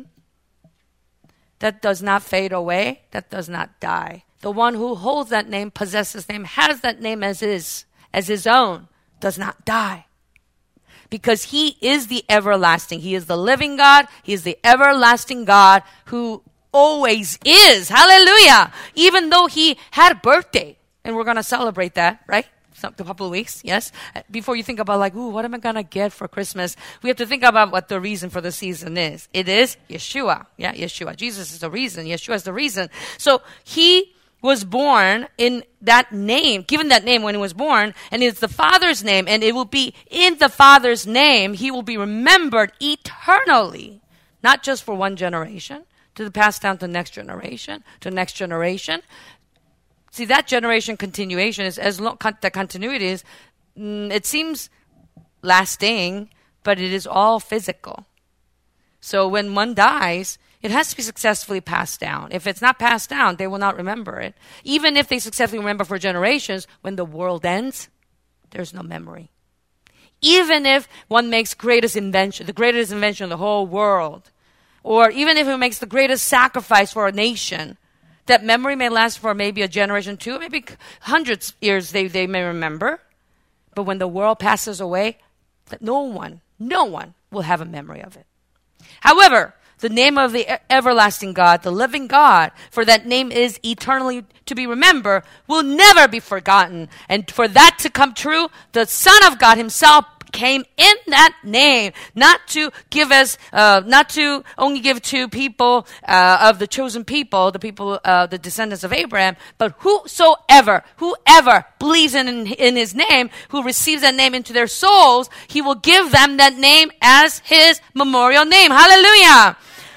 that does not fade away, that does not die. The one who holds that name, possesses that name, has that name as his, as his own, does not die. Because he is the everlasting. He is the living God. He is the everlasting God who always is. Hallelujah. Even though he had a birthday. And we're going to celebrate that, right? Some, a couple of weeks, yes? Before you think about like, ooh, what am I going to get for Christmas? We have to think about what the reason for the season is. It is Yeshua. Yeah, Yeshua. Jesus is the reason. Yeshua is the reason. So he was born in that name, given that name when he was born, and it's the Father's name, and it will be in the Father's name, he will be remembered eternally, not just for one generation, to the passed down to the next generation, to the next generation. See, that generation continuation is as long con- the continuity is, mm, it seems lasting, but it is all physical. So when one dies, it has to be successfully passed down. If it's not passed down, they will not remember it. Even if they successfully remember for generations, when the world ends, there's no memory. Even if one makes greatest invention, the greatest invention of the whole world, or even if it makes the greatest sacrifice for a nation, that memory may last for maybe a generation, two, maybe hundreds of years they, they may remember. But when the world passes away, no one, no one will have a memory of it. However, the name of the everlasting God, the living God, for that name is eternally to be remembered, will never be forgotten. And for that to come true, the Son of God himself came in that name, not to give us, uh, not to only give to people uh, of the chosen people, the people, uh, the descendants of Abraham, but whosoever, whoever believes in, in his name, who receives that name into their souls, he will give them that name as his memorial name. Hallelujah!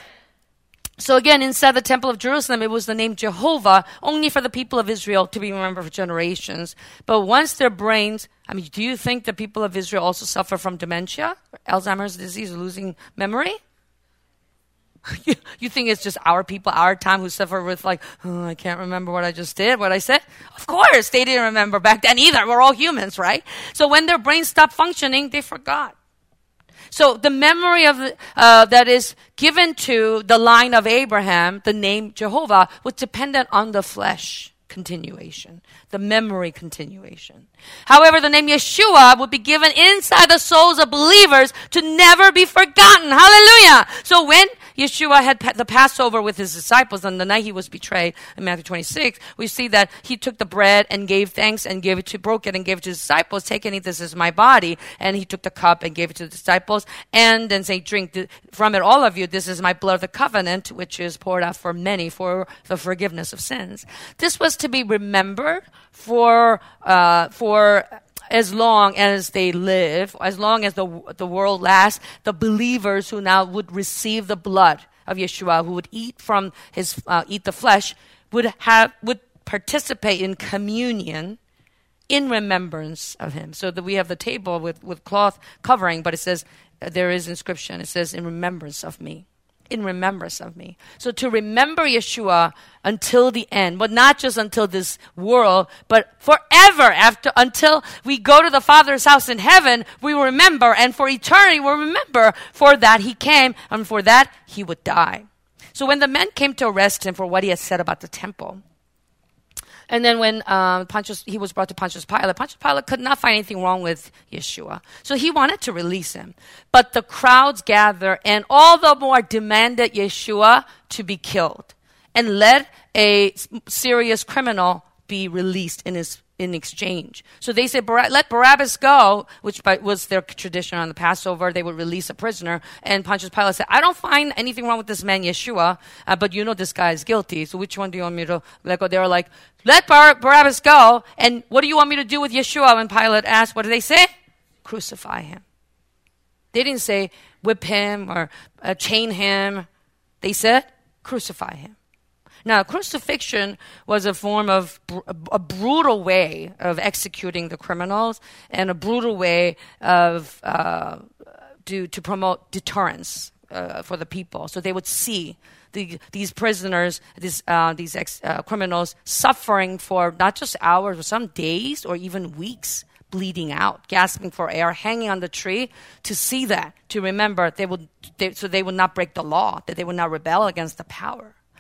So again, inside the temple of Jerusalem, it was the name Jehovah, only for the people of Israel to be remembered for generations. But once their brains, I mean, do you think the people of Israel also suffer from dementia, Alzheimer's disease, losing memory? you, you think it's just our people, our time, who suffer with like, oh, I can't remember what I just did, what I said? Of course, they didn't remember back then either. We're all humans, right? So when their brains stopped functioning, they forgot. So the memory of uh, that is given to the line of Abraham, the name Jehovah, was dependent on the flesh continuation, the memory continuation. However, the name Yeshua would be given inside the souls of believers to never be forgotten. Hallelujah! So when Yeshua had pa- the Passover with his disciples on the night he was betrayed in Matthew twenty-six, we see that he took the bread and gave thanks and gave it to, broke it and gave it to his disciples. Take and eat, this is my body. And he took the cup and gave it to the disciples and then say, drink th- from it, all of you. This is my blood of the covenant, which is poured out for many for the forgiveness of sins. This was to be remembered for, uh, for, as long as they live, as long as the the world lasts, the believers who now would receive the blood of Yeshua, who would eat from his uh, eat the flesh, would have would participate in communion in remembrance of him. So that we have the table with, with cloth covering, but it says uh, there is inscription. It says in remembrance of me. In remembrance of me. So to remember Yeshua until the end, but not just until this world, but forever after, until we go to the Father's house in heaven, we will remember, and for eternity we'll remember, for that he came, and for that he would die. So when the men came to arrest him for what he had said about the temple, and then when um, Pontius, he was brought to Pontius Pilate, Pontius Pilate could not find anything wrong with Yeshua. So he wanted to release him. But the crowds gathered and all the more demanded Yeshua to be killed and let a serious criminal be released in his in exchange. So they said, let Barabbas go, which was their tradition on the Passover. They would release a prisoner. And Pontius Pilate said, I don't find anything wrong with this man, Yeshua, uh, but you know this guy is guilty. So which one do you want me to let go? They were like, let Bar- Barabbas go. And what do you want me to do with Yeshua? When Pilate asked, what did they say? Crucify him. They didn't say whip him or uh, chain him. They said, crucify him. Now, crucifixion was a form of br- a brutal way of executing the criminals and a brutal way of uh, to, to promote deterrence uh, for the people. So they would see the, these prisoners, these uh, these ex- uh, criminals suffering for not just hours, but some days or even weeks, bleeding out, gasping for air, hanging on the tree. To see that, to remember, they would they, so they would not break the law, that they would not rebel against the power.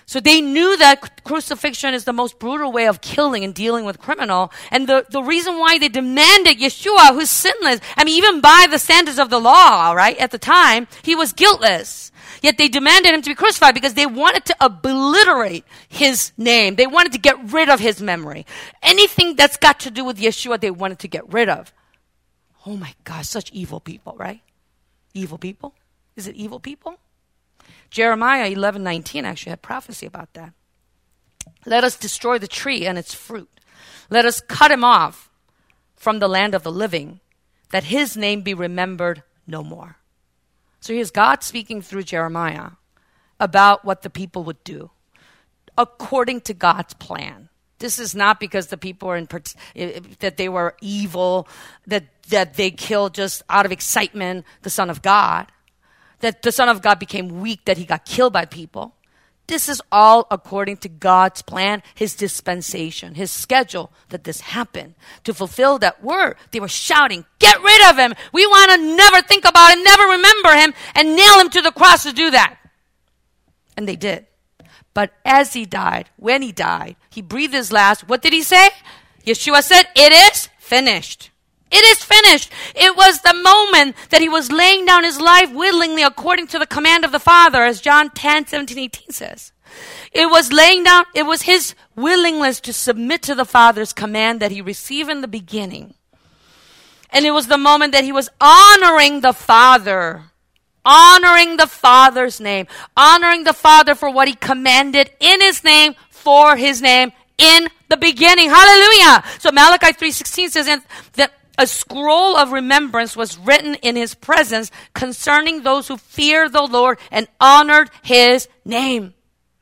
So they knew that crucifixion is the most brutal way of killing and dealing with criminal. And the, the reason why they demanded Yeshua, who's sinless, I mean, even by the standards of the law, right, at the time, he was guiltless. Yet they demanded him to be crucified because they wanted to obliterate his name. They wanted to get rid of his memory. Anything that's got to do with Yeshua, they wanted to get rid of. Oh my gosh, such evil people, right? Evil people? Is it evil people? Jeremiah eleven nineteen actually had prophecy about that. Let us destroy the tree and its fruit. Let us cut him off from the land of the living, that his name be remembered no more. So here's God speaking through Jeremiah about what the people would do according to God's plan. This is not because the people were in that they were evil, that that they killed just out of excitement the Son of God, that the Son of God became weak, that he got killed by people. This is all according to God's plan, his dispensation, his schedule, that this happened. To fulfill that word, they were shouting, get rid of him. We want to never think about him, never remember him, and nail him to the cross to do that. And they did. But as he died, when he died, he breathed his last. What did he say? Yeshua said, it is finished. It is finished. It was the moment that he was laying down his life willingly according to the command of the Father, as John ten, seventeen, eighteen says. It was laying down, it was his willingness to submit to the Father's command that he received in the beginning. And it was the moment that he was honoring the Father. Honoring the Father's name. Honoring the Father for what he commanded in his name, for his name, in the beginning. Hallelujah. So Malachi three sixteen says that a scroll of remembrance was written in his presence concerning those who fear the Lord and honored his name.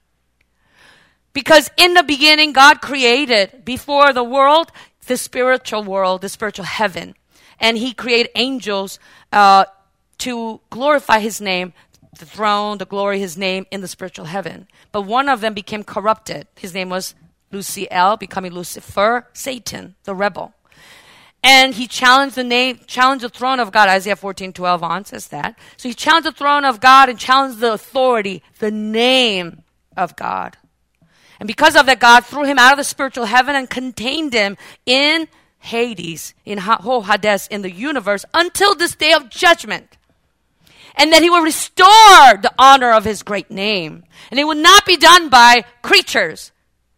Because in the beginning, God created before the world, the spiritual world, the spiritual heaven. And he created angels uh, to glorify his name, the throne, the glory, his name in the spiritual heaven. But one of them became corrupted. His name was Luciel, becoming Lucifer, Satan, the rebel. And he challenged the name, challenged the throne of God. Isaiah fourteen twelve on says that. So he challenged the throne of God and challenged the authority, the name of God. And because of that, God threw him out of the spiritual heaven and contained him in Hades, in Ho Hades, in the universe, until this day of judgment. And that he will restore the honor of his great name. And it will not be done by creatures.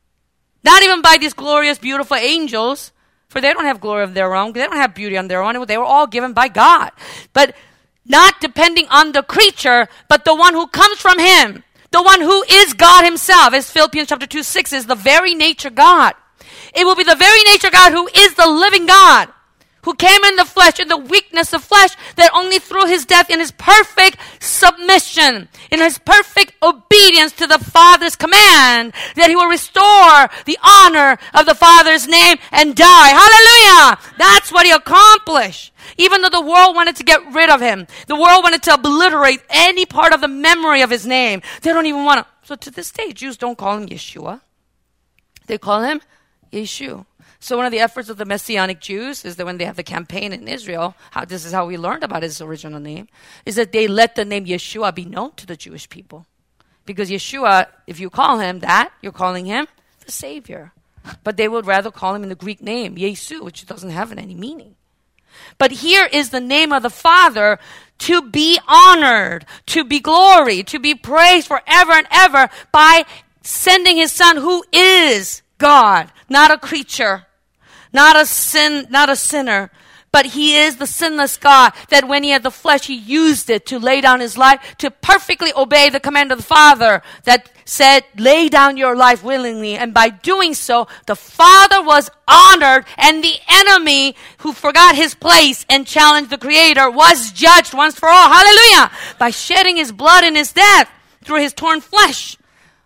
Not even by these glorious, beautiful angels. For they don't have glory of their own. They don't have beauty on their own. They were all given by God. But not depending on the creature, but the one who comes from him. The one who is God himself. As Philippians chapter two, six is the very nature God. It will be the very nature God who is the living God. Who came in the flesh, in the weakness of flesh, that only through his death, in his perfect submission, in his perfect obedience to the Father's command, that he will restore the honor of the Father's name and die. Hallelujah! That's what he accomplished. Even though the world wanted to get rid of him, the world wanted to obliterate any part of the memory of his name. They don't even want to. So to this day, Jews don't call him Yeshua. They call him Yeshu. So one of the efforts of the Messianic Jews is that when they have the campaign in Israel, how this is how we learned about his original name, is that they let the name Yeshua be known to the Jewish people. Because Yeshua, if you call him that, you're calling him the Savior. But they would rather call him in the Greek name, Yesu, which doesn't have any meaning. But here is the name of the Father to be honored, to be glory, to be praised forever and ever by sending his Son who is God, not a creature. Not a sin, not a sinner, but he is the sinless God that when he had the flesh, he used it to lay down his life, to perfectly obey the command of the Father that said, lay down your life willingly. And by doing so, the Father was honored and the enemy who forgot his place and challenged the Creator was judged once for all. Hallelujah! By shedding his blood in his death through his torn flesh.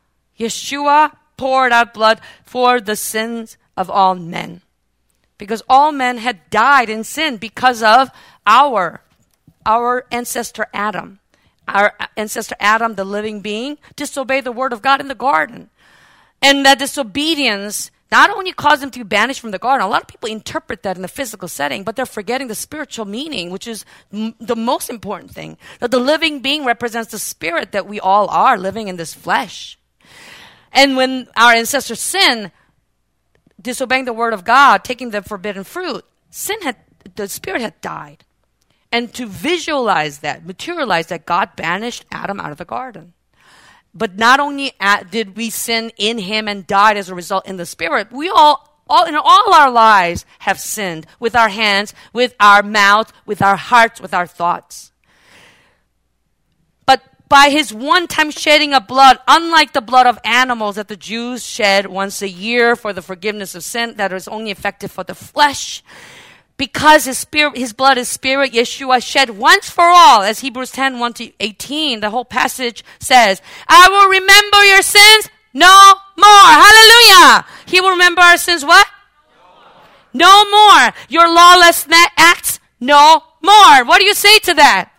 Yeshua poured out blood for the sins of all men. Because all men had died in sin because of our, our ancestor Adam. Our ancestor Adam, the living being, disobeyed the word of God in the garden. And that disobedience not only caused him to be banished from the garden. A lot of people interpret that in the physical setting, but they're forgetting the spiritual meaning, which is m- the most important thing. That the living being represents the spirit that we all are living in this flesh. And when our ancestors sinned, disobeying the word of God, taking the forbidden fruit, sin had, the spirit had died. And to visualize that, materialize that, God banished Adam out of the garden. But not only at, did we sin in him and died as a result in the spirit, we all, all in all our lives have sinned with our hands, with our mouth, with our hearts, with our thoughts. But by his one-time shedding of blood, unlike the blood of animals that the Jews shed once a year for the forgiveness of sin, that is only effective for the flesh, because his spirit, his blood is spirit, Yeshua shed once for all, as Hebrews ten, one to eighteen, the whole passage says, I will remember your sins no more. Hallelujah. He will remember our sins what? No more. No more. Your lawless acts no more. What do you say to that?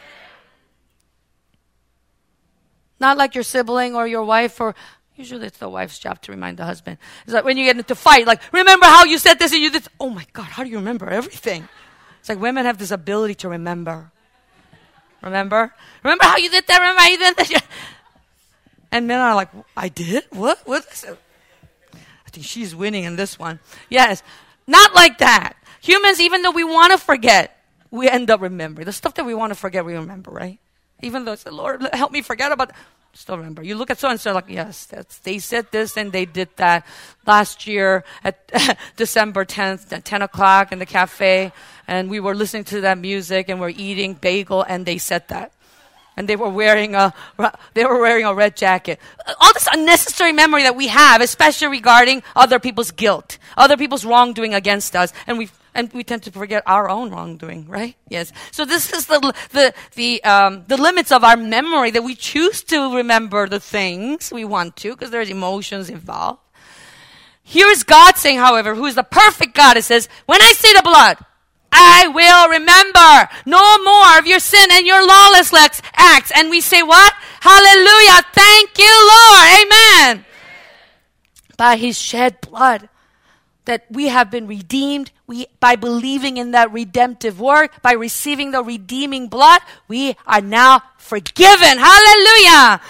Not like your sibling or your wife, or usually it's the wife's job to remind the husband. It's like when you get into fight, like, remember how you said this and you did this. Oh my God, how do you remember everything? It's like women have this ability to remember. Remember? Remember how you did that? Remember how you did that? And men are like, I did? What? What is it? I think she's winning in this one. Yes. Not like that. Humans, even though we want to forget, we end up remembering. The stuff that we want to forget, we remember, right? Even though it's the Lord, help me forget about, still remember. You look at so-and-so like, yes, that's, they said this and they did that last year at December tenth at ten o'clock in the cafe. And we were listening to that music and we're eating bagel and they said that. And they were wearing a, they were wearing a red jacket. All this unnecessary memory that we have, especially regarding other people's guilt, other people's wrongdoing against us. And we And we tend to forget our own wrongdoing, right? Yes. So this is the the the um, the limits of our memory, that we choose to remember the things we want to, because there's emotions involved. Here is God saying, however, who is the perfect God. It says, when I see the blood, I will remember no more of your sin and your lawless acts. And we say what? Hallelujah. Thank you, Lord. Amen. By his shed blood, that we have been redeemed, we, by believing in that redemptive work, by receiving the redeeming blood, we are now forgiven. Hallelujah!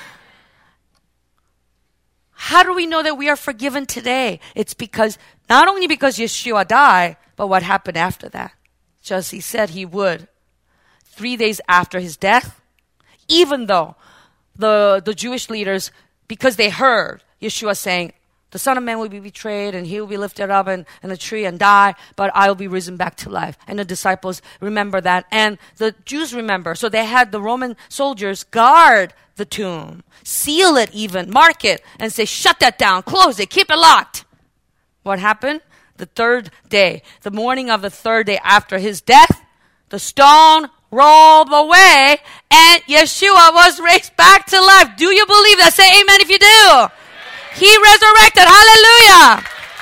How do we know that we are forgiven today? It's because, not only because Yeshua died, but what happened after that. Just he said he would. Three days after his death, even though the, the Jewish leaders, because they heard Yeshua saying, the Son of Man will be betrayed and he will be lifted up in, in a tree and die, but I will be risen back to life. And the disciples remember that. And the Jews remember. So they had the Roman soldiers guard the tomb, seal it even, mark it, and say, shut that down, close it, keep it locked. What happened? The third day, the morning of the third day after his death, the stone rolled away and Yeshua was raised back to life. Do you believe that? Say amen if you do. He resurrected. Hallelujah.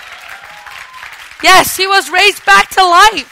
Yes, he was raised back to life.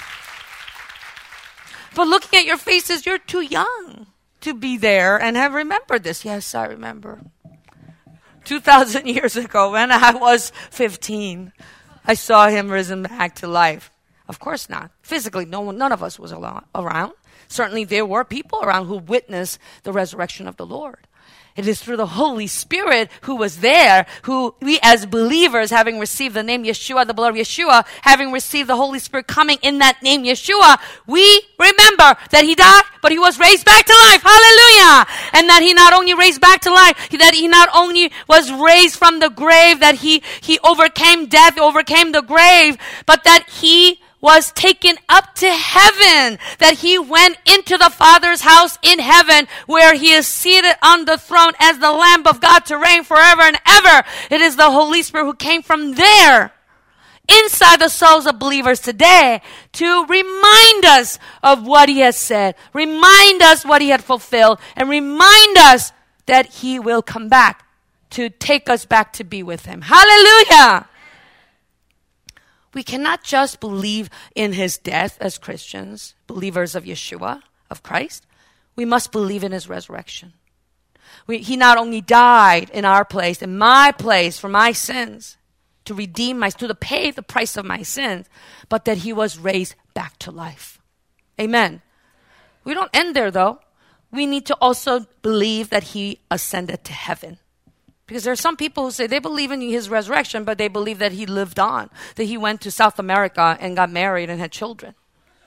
But looking at your faces, you're too young to be there and have remembered this. Yes, I remember. two thousand years ago when I was fifteen, I saw him risen back to life. Of course not. Physically, no one, none of us was around. Certainly there were people around who witnessed the resurrection of the Lord. It is through the Holy Spirit who was there, who we as believers, having received the name Yeshua, the blood of Yeshua, having received the Holy Spirit coming in that name Yeshua, we remember that he died, but he was raised back to life. Hallelujah! And that he not only raised back to life, that he not only was raised from the grave, that he, he overcame death, overcame the grave, but that he was taken up to heaven, that he went into the Father's house in heaven, where he is seated on the throne as the Lamb of God to reign forever and ever. It is the Holy Spirit who came from there inside the souls of believers today to remind us of what he has said, remind us what he had fulfilled, and remind us that he will come back to take us back to be with him. Hallelujah! We cannot just believe in his death as Christians, believers of Yeshua, of Christ. We must believe in his resurrection. We, he not only died in our place, in my place, for my sins, to redeem my, to pay the price of my sins, but that he was raised back to life. Amen. We don't end there though. We need to also believe that he ascended to heaven. Because there are some people who say they believe in his resurrection, but they believe that he lived on, that he went to South America and got married and had children.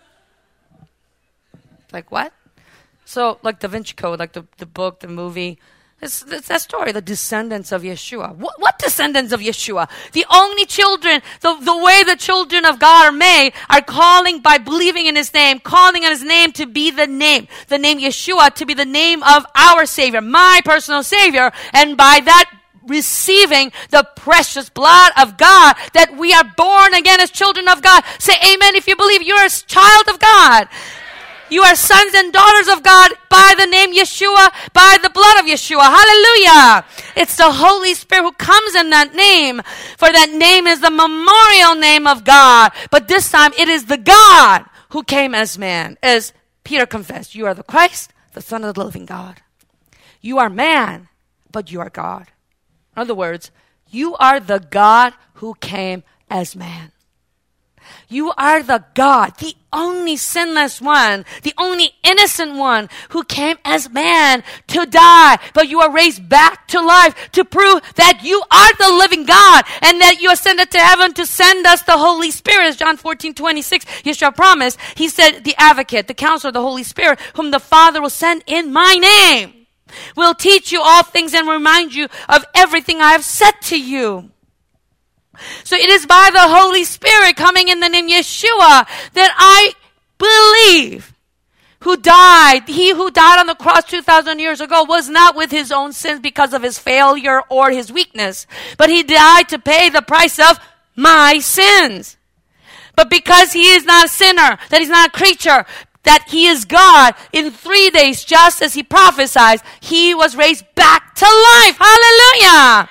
Like what? So like Da Vinci Code, like the, the book, the movie, it's, it's that story, the descendants of Yeshua. What, what descendants of Yeshua? The only children, the, the way the children of God are made are calling by believing in his name, calling on his name to be the name, the name Yeshua to be the name of our Savior, my personal Savior, and by that receiving the precious blood of God, that we are born again as children of God. Say amen if you believe you're a child of God. You are sons and daughters of God by the name Yeshua, by the blood of Yeshua. Hallelujah. It's the Holy Spirit who comes in that name. For that name is the memorial name of God. But this time it is the God who came as man. As Peter confessed, you are the Christ, the Son of the living God. You are man, but you are God. In other words, you are the God who came as man. You are the God, the only sinless one, the only innocent one who came as man to die, but you are raised back to life to prove that you are the living God and that you ascended to heaven to send us the Holy Spirit. As John fourteen twenty-six, Yeshua promised, he said, the advocate, the counselor, the Holy Spirit, whom the Father will send in my name, will teach you all things and remind you of everything I have said to you. So it is by the Holy Spirit coming in the name Yeshua that I believe who died. He who died on the cross two thousand years ago was not with his own sins because of his failure or his weakness, but he died to pay the price of my sins. But because he is not a sinner, that he's not a creature, that he is God, in three days, just as he prophesied, he was raised back to life. Hallelujah!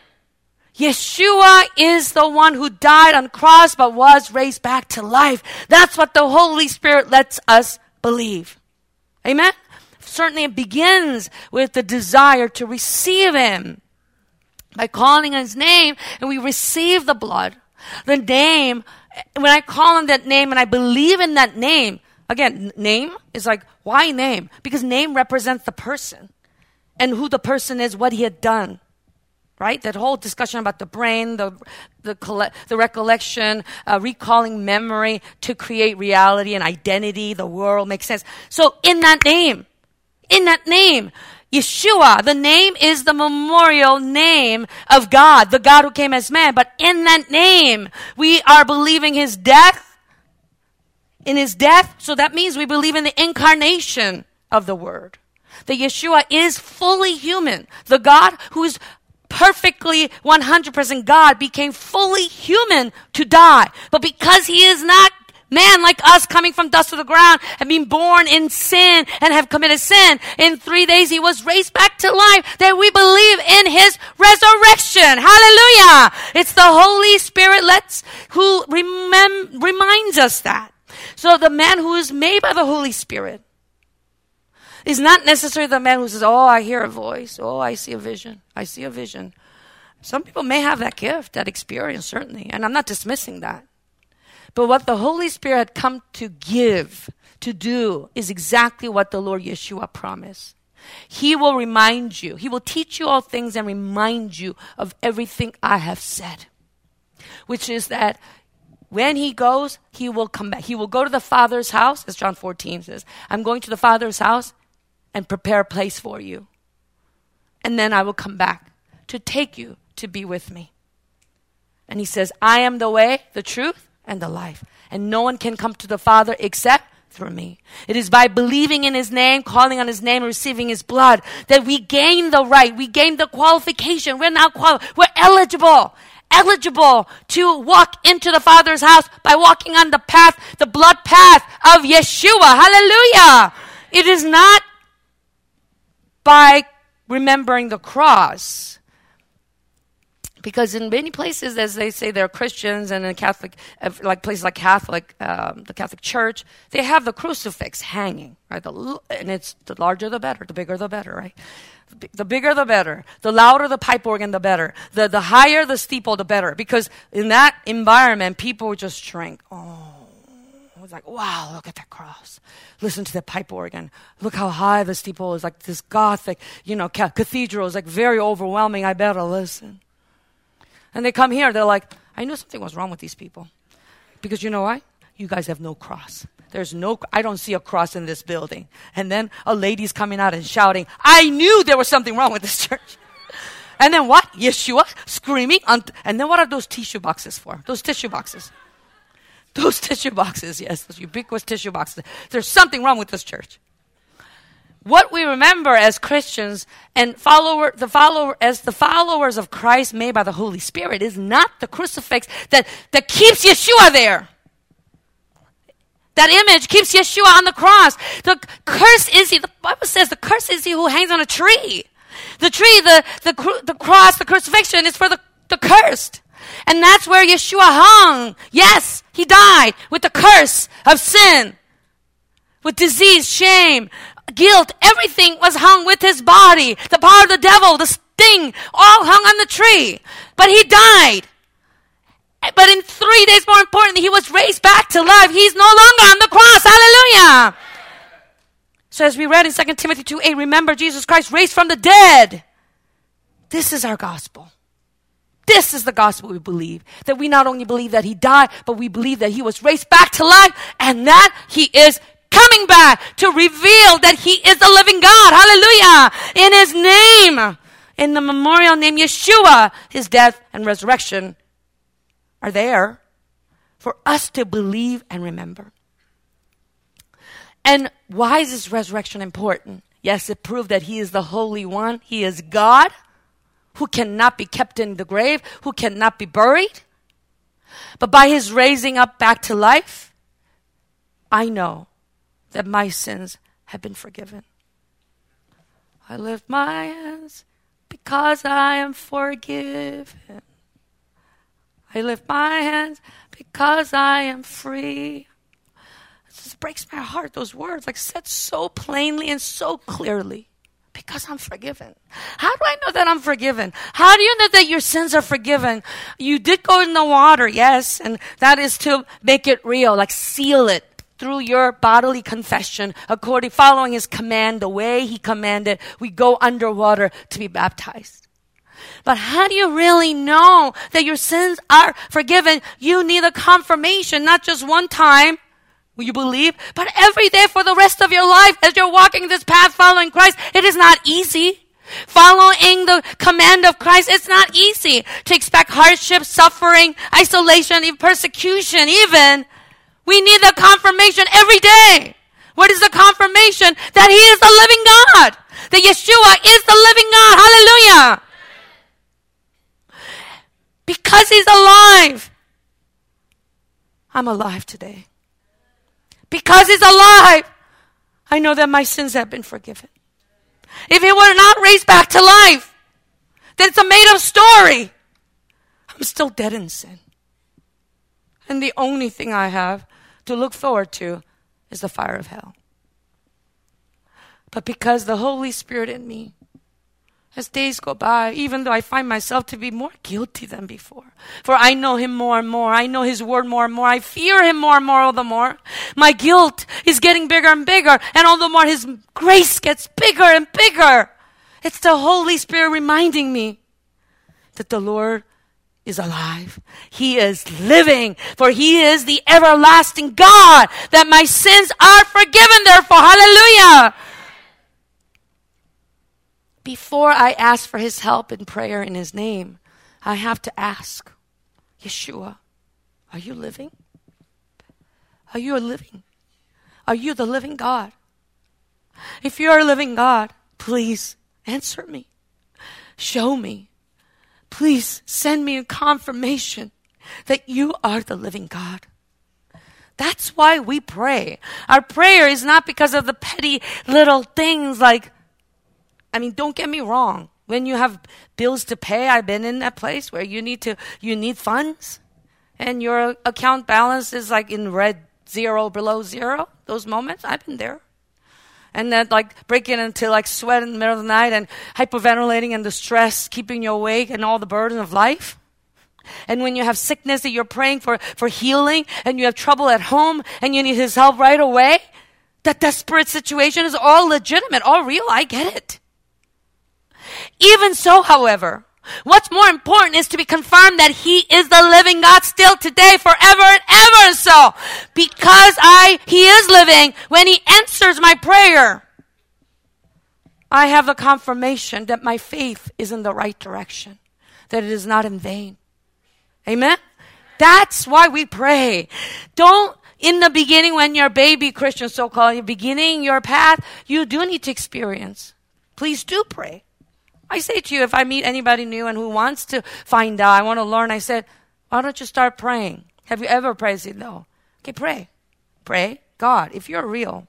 Yeshua is the one who died on the cross but was raised back to life. That's what the Holy Spirit lets us believe. Amen? Certainly it begins with the desire to receive him. By calling his name, and we receive the blood. The name, when I call on that name and I believe in that name, again, name is like, why name? Because name represents the person and who the person is, what he had done. Right? That whole discussion about the brain, the the, colle- the recollection, uh, recalling memory to create reality and identity, the world makes sense. So in that name, in that name, Yeshua, the name is the memorial name of God, the God who came as man. But in that name, we are believing his death, in his death. So that means we believe in the incarnation of the Word. That Yeshua is fully human. The God who is perfectly one hundred percent God became fully human to die. But because he is not man like us, coming from dust to the ground and being born in sin and have committed sin, in three days he was raised back to life, that we believe in his resurrection. Hallelujah! It's the Holy Spirit let's, who remem- reminds us that. So the man who is made by the Holy Spirit is not necessarily the man who says, oh, I hear a voice. Oh, I see a vision. I see a vision. Some people may have that gift, that experience, certainly. And I'm not dismissing that. But what the Holy Spirit had come to give, to do, is exactly what the Lord Yeshua promised. He will remind you. He will teach you all things and remind you of everything I have said. Which is that when he goes, he will come back. He will go to the Father's house, as John fourteen says. I'm going to the Father's house and prepare a place for you. And then I will come back to take you to be with me. And he says, I am the way, the truth, and the life. And no one can come to the Father except through me. It is by believing in his name, calling on his name, and receiving his blood that we gain the right, we gain the qualification. We're now qualified. We're eligible. Eligible to walk into the Father's house by walking on the path, the blood path of Yeshua. Hallelujah. It is not by remembering the cross. Because in many places, as they say, they're Christians, and in Catholic, like places like Catholic, um, the Catholic Church, they have the crucifix hanging, right? The, and it's the larger the better, the bigger the better, right? The bigger the better. The louder the pipe organ, the better. The the higher the steeple, the better. Because in that environment, people would just shrink. Oh, was like, wow, look at that cross. Listen to the pipe organ. Look how high the steeple is, like this Gothic, you know, ca- cathedral is like very overwhelming. I better listen. And they come here, they're like, I knew something was wrong with these people. Because you know why? You guys have no cross. There's no, I don't see a cross in this building. And then a lady's coming out and shouting, I knew there was something wrong with this church. And then what? Yeshua screaming. On, and then what are those tissue boxes for? Those tissue boxes. Those tissue boxes, yes, those ubiquitous tissue boxes. There's something wrong with this church. What we remember as Christians and follower, the follower, as the followers of Christ made by the Holy Spirit is not the crucifix that, that keeps Yeshua there. That image keeps Yeshua on the cross. The curse is he, the Bible says the curse is he who hangs on a tree. The tree, the, the, the cross, the crucifixion is for the, the cursed. And that's where Yeshua hung. Yes, he died with the curse of sin, with disease, shame, guilt. Everything was hung with his body. The power of the devil, the sting, all hung on the tree. But he died. But in three days, more importantly, he was raised back to life. He's no longer on the cross. Hallelujah. So as we read in Second Timothy two eight, remember Jesus Christ raised from the dead. This is our gospel. This is the gospel we believe. That we not only believe that he died, but we believe that he was raised back to life and that he is coming back to reveal that he is the living God. Hallelujah. In his name, in the memorial name Yeshua, his death and resurrection are there for us to believe and remember. And why is this resurrection important? Yes, it proved that he is the Holy One. He is God who cannot be kept in the grave, who cannot be buried. But by his raising up back to life, I know that my sins have been forgiven. I lift my hands because I am forgiven. I lift my hands because I am free. It just breaks my heart, those words, like said so plainly and so clearly. Because I'm forgiven. How do I know that I'm forgiven? How do you know that your sins are forgiven? You did go in the water, yes, and that is to make it real, like seal it through your bodily confession, according, following his command, the way he commanded. We go underwater to be baptized. But how do you really know that your sins are forgiven? You need a confirmation, not just one time. Will you believe? But every day for the rest of your life as you're walking this path following Christ, it is not easy. Following the command of Christ, it's not easy to expect hardship, suffering, isolation, even persecution even. We need the confirmation every day. What is the confirmation? That he is the living God. That Yeshua is the living God. Hallelujah. Because he's alive. I'm alive today. Because he's alive, I know that my sins have been forgiven. If he were not raised back to life, then it's a made-up story. I'm still dead in sin. And the only thing I have to look forward to is the fire of hell. But because the Holy Spirit in me, as days go by, even though I find myself to be more guilty than before, for I know him more and more, I know his word more and more, I fear him more and more all the more. My guilt is getting bigger and bigger, and all the more his grace gets bigger and bigger. It's the Holy Spirit reminding me that the Lord is alive. He is living, for he is the everlasting God, that my sins are forgiven therefore. Hallelujah. Before I ask for his help in prayer in his name, I have to ask, Yeshua, are you living? Are you a living? Are you the living God? If you're a living God, please answer me. Show me. Please send me a confirmation that you are the living God. That's why we pray. Our prayer is not because of the petty little things like, I mean, don't get me wrong. When you have bills to pay, I've been in that place where you need to, you need funds and your account balance is like in red, zero, below zero. Those moments, I've been there. And then like breaking into like sweat in the middle of the night and hyperventilating and the stress, keeping you awake and all the burden of life. And when you have sickness that you're praying for, for healing, and you have trouble at home, and you need His help right away, that desperate situation is all legitimate, all real. I get it. Even so, however, what's more important is to be confirmed that He is the living God still today, forever and ever. And so, because I, He is living, when He answers my prayer, I have the confirmation that my faith is in the right direction, that it is not in vain. Amen? That's why we pray. Don't, in the beginning, when you're a baby Christian, so-called, you're beginning your path, you do need to experience. Please do pray. I say to you, if I meet anybody new and who wants to find out, I want to learn, I said, why don't you start praying? Have you ever prayed? I said, no. Okay, pray. Pray. God, if you're real,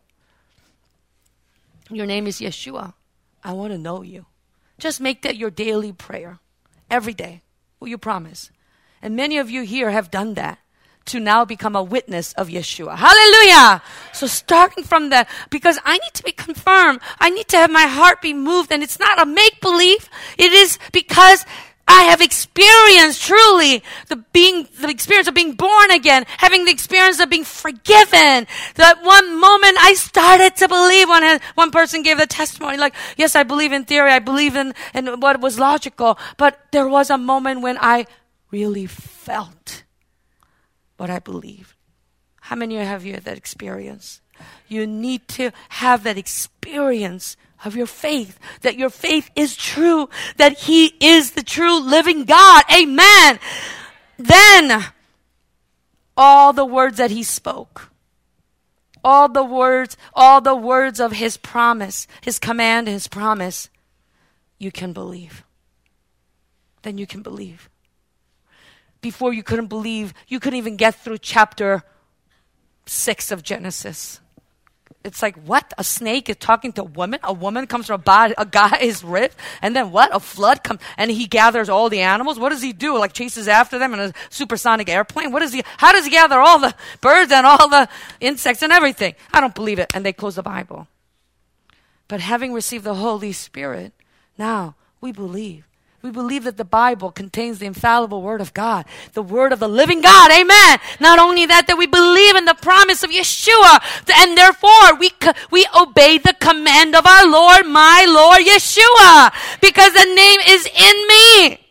your name is Yeshua, I want to know you. Just make that your daily prayer. Every day. Will you promise? And many of you here have done that to now become a witness of Yeshua. Hallelujah! So starting from that, because I need to be confirmed. I need to have my heart be moved, and it's not a make-believe. It is because I have experienced truly the being, the experience of being born again, having the experience of being forgiven. That one moment I started to believe when one person gave the testimony, like, yes, I believe in theory, I believe in, in what was logical, but there was a moment when I really felt what I believed. How many have you had that experience? You need to have that experience of your faith, that your faith is true, that He is the true living God. Amen. Then, all the words that He spoke, all the words, all the words of His promise, His command, His promise, you can believe. Then you can believe. Before you couldn't believe, you couldn't even get through chapter six of Genesis. It's like, what? A snake is talking to a woman? A woman comes from a body, a guy is ripped, and then what? A flood comes, and he gathers all the animals? What does he do? Like chases after them in a supersonic airplane? What does he, how does he gather all the birds and all the insects and everything? I don't believe it. And they close the Bible. But having received the Holy Spirit, now we believe. We believe that the Bible contains the infallible Word of God, the Word of the living God. Amen. Not only that, that we believe in the promise of Yeshua, and therefore we we obey the command of our Lord, my Lord Yeshua, because the name is in me.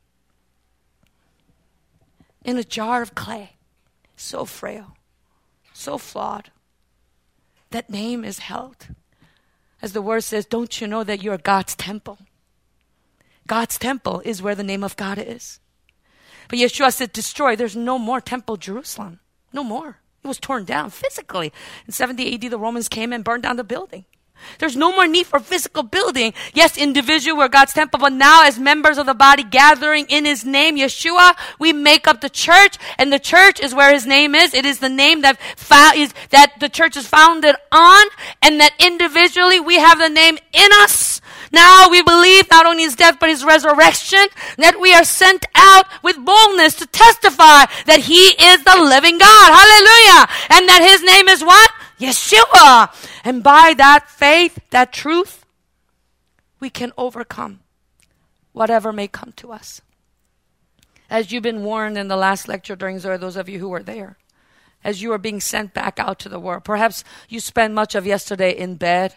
In a jar of clay, so frail, so flawed. That name is held. As the Word says, don't you know that you're God's temple? God's temple is where the name of God is. But Yeshua said, destroy. There's no more temple Jerusalem. No more. It was torn down physically. In seventy A D, the Romans came and burned down the building. There's no more need for physical building. Yes, individual, we're God's temple, but now as members of the body gathering in His name, Yeshua, we make up the church, and the church is where His name is. It is the name that fo- is that the church is founded on, and that individually we have the name in us. Now we believe not only His death, but His resurrection, that we are sent out with boldness to testify that He is the living God. Hallelujah. And that His name is what? Yeshua. And by that faith, that truth, we can overcome whatever may come to us. As you've been warned in the last lecture during Zohar, those of you who were there, as you are being sent back out to the world, perhaps you spent much of yesterday in bed.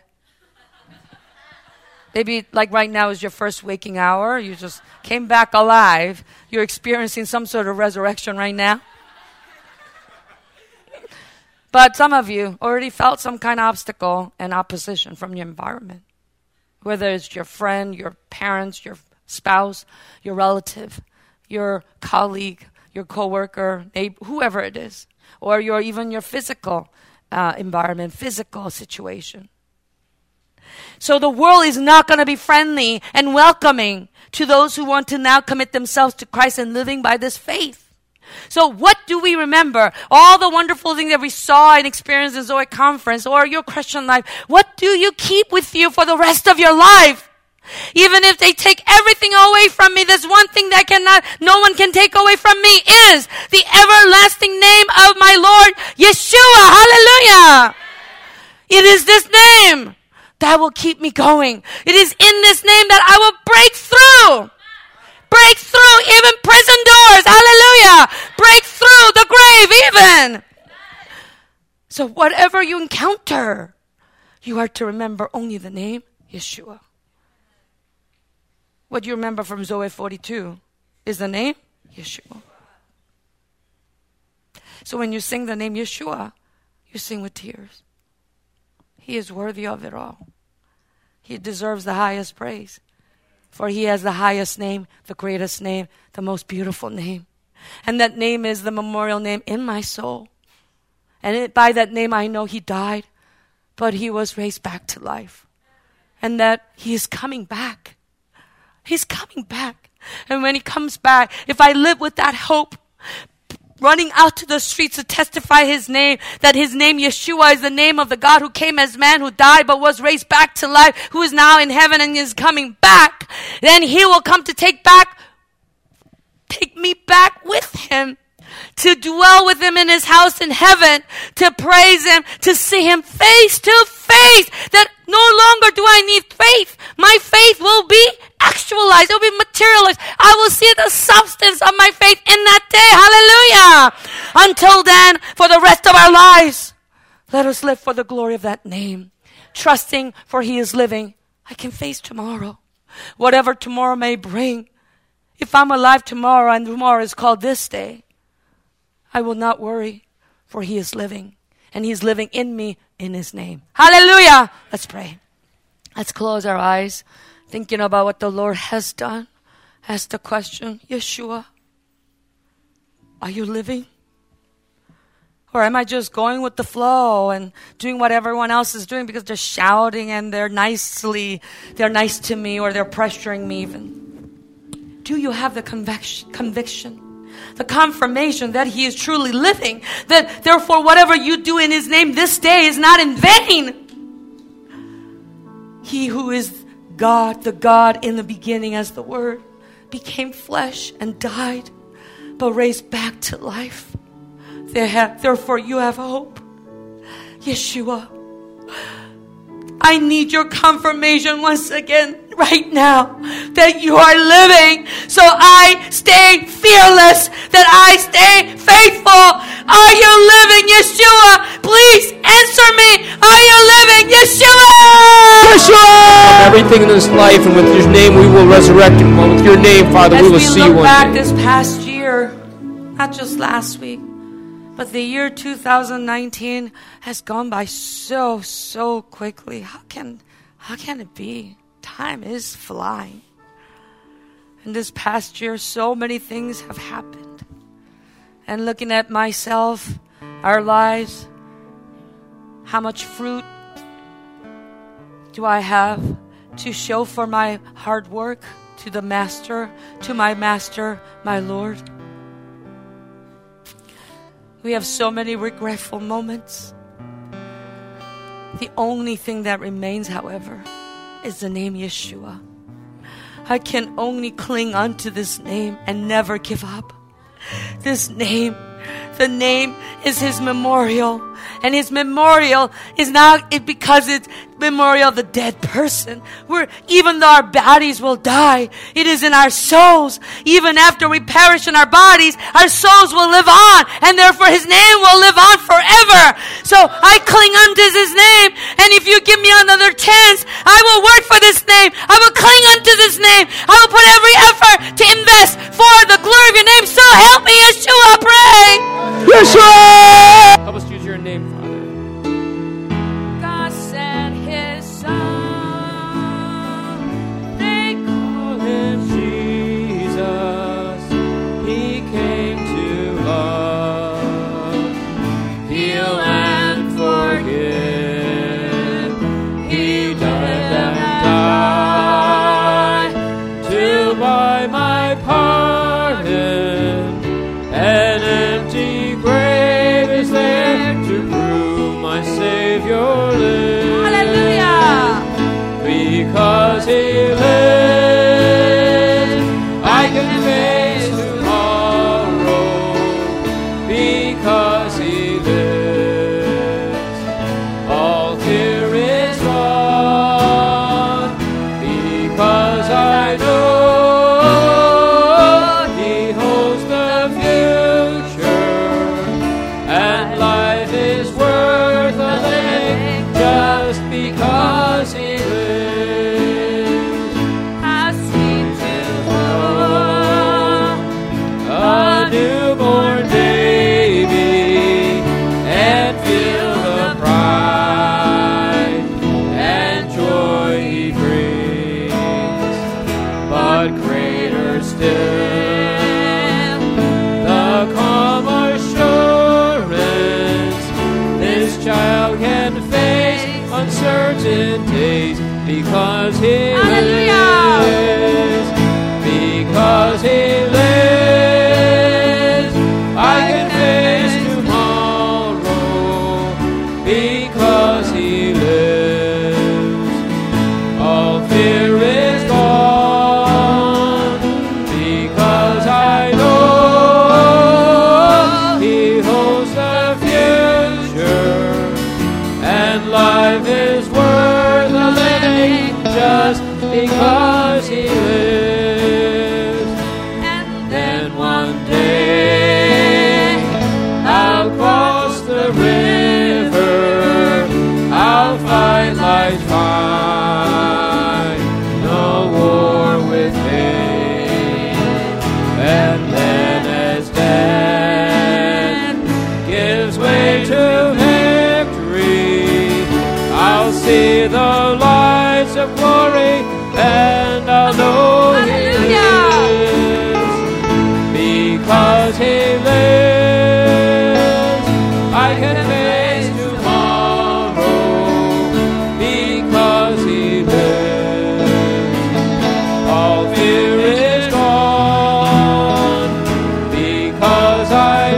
Maybe like right now is your first waking hour. You just came back alive. You're experiencing some sort of resurrection right now. But some of you already felt some kind of obstacle and opposition from your environment. Whether it's your friend, your parents, your spouse, your relative, your colleague, your coworker, neighbor, whoever it is. Or your even your physical uh, environment, physical situation. So the world is not going to be friendly and welcoming to those who want to now commit themselves to Christ and living by this faith. So what do we remember? All the wonderful things that we saw and experienced in Zoe Conference or your Christian life. What do you keep with you for the rest of your life? Even if they take everything away from me, there's one thing that cannot, no one can take away from me is the everlasting name of my Lord Yeshua. Hallelujah. It is this name that will keep me going. It is in this name that I will break through. Break through even prison doors. Hallelujah. So whatever you encounter, you are to remember only the name Yeshua. What you remember from Zoe forty-two is the name Yeshua. So when you sing the name Yeshua, you sing with tears. He is worthy of it all. He deserves the highest praise. For he has the highest name, the greatest name, the most beautiful name. And that name is the memorial name in my soul. And it, by that name I know he died, but he was raised back to life. And that he is coming back. He's coming back. And when he comes back, if I live with that hope, running out to the streets to testify his name, that his name Yeshua is the name of the God who came as man, who died but was raised back to life, who is now in heaven and is coming back, then he will come to take back, take me back with him, to dwell with him in his house in heaven, to praise him, to see him face to face, that no longer do I need faith. My faith will be actualized. It will be materialized. I will see the substance of my faith in that day. Hallelujah. Until then, for the rest of our lives, let us live for the glory of that name. Trusting, for he is living. I can face tomorrow. Whatever tomorrow may bring. If I'm alive tomorrow and tomorrow is called this day, I will not worry, for he is living. And he's living in me in his name. Hallelujah. Let's pray. Let's close our eyes, thinking about what the Lord has done. Ask the question, Yeshua, are you living? Or am I just going with the flow and doing what everyone else is doing because they're shouting and they're nicely, they're nice to me, or they're pressuring me even? Do you have the conviction, conviction, the confirmation that he is truly living? That therefore whatever you do in his name this day is not in vain. He who is God, the God in the beginning as the Word, became flesh and died, but raised back to life. Therefore you have hope. Yeshua, I need your confirmation once again right now that you are living, so I stay fearless, that I stay faithful. Are you living, Yeshua? Please answer me. Are you living, Yeshua? Yeshua!
Everything in this life, and with your name we will resurrect him. With your name, Father,
As
we will
we
see
look
one
back
day.
this past year, not just last week, but the year two thousand nineteen has gone by so, so quickly. How can, how can it be? Time is flying. And this past year, so many things have happened. And looking at myself, our lives, how much fruit do I have to show for my hard work to the Master, to my Master, my Lord? We have so many regretful moments. The only thing that remains, however, is the name Yeshua. I can only cling onto this name and never give up. This name, the name is his memorial. And his memorial is not it because it's memorial of the dead person. Where even though our bodies will die, it is in our souls. Even after we perish in our bodies, our souls will live on. And therefore his name will live on forever. So I cling unto his name. And if you give me another chance, I will work for this name. I will cling unto this name. I will put every effort to invest for the glory of your name. So help me, Yeshua, pray.
Yeshua! Help us use your name, Father.
God sent his son. They call him
Jesus. He came to love, heal and forgive. He died and died to buy my pardon. An empty grave is there to prove my Savior lives.
Hallelujah!
Because he lives, I can face tomorrow. Because he lives, all fear is gone. Because I know he holds the future, and life is worth and taste, because He
Hallelujah.
lives, because He lives, I can face tomorrow, because He lives. All fear is gone, because I know He holds the future, and life is worth the living just because He lives.
And
Then one day I'll cross the river, I'll fight life's fight, no war with pain. And then as death gives way to victory, I'll see the lights of glory, and I'll know He
Hallelujah.
lives. Because He lives, I can face tomorrow, because He lives. All fear is gone, because I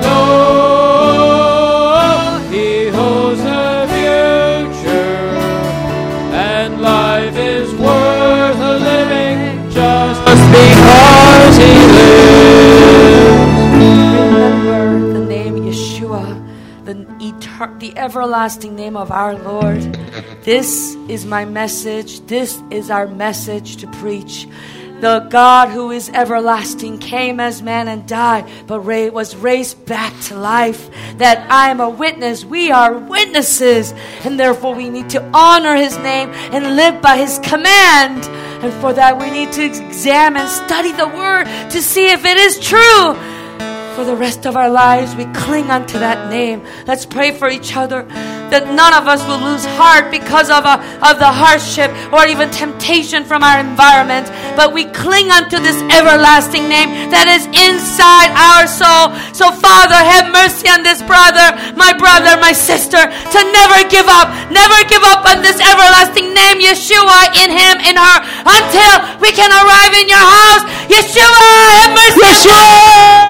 know He holds the future, and life is worth a living just because He lives.
remember the name Yeshua, the eter- the everlasting name of our Lord. This is my message. This is our message to preach. The God who is everlasting came as man and died, but ra- was raised back to life. That I am a witness. We are witnesses. And therefore we need to honor His name and live by His command. And for that we need to examine, study the Word to see if it is true. For the rest of our lives, we cling unto that name. Let's pray for each other, that none of us will lose heart because of, a, of the hardship or even temptation from our environment. But we cling unto this everlasting name that is inside our soul. So Father, have mercy on this brother, my brother, my sister, to never give up, never give up on this everlasting name, Yeshua, in him, in her, until we can arrive in your house. Yeshua, have mercy.
Yeshua!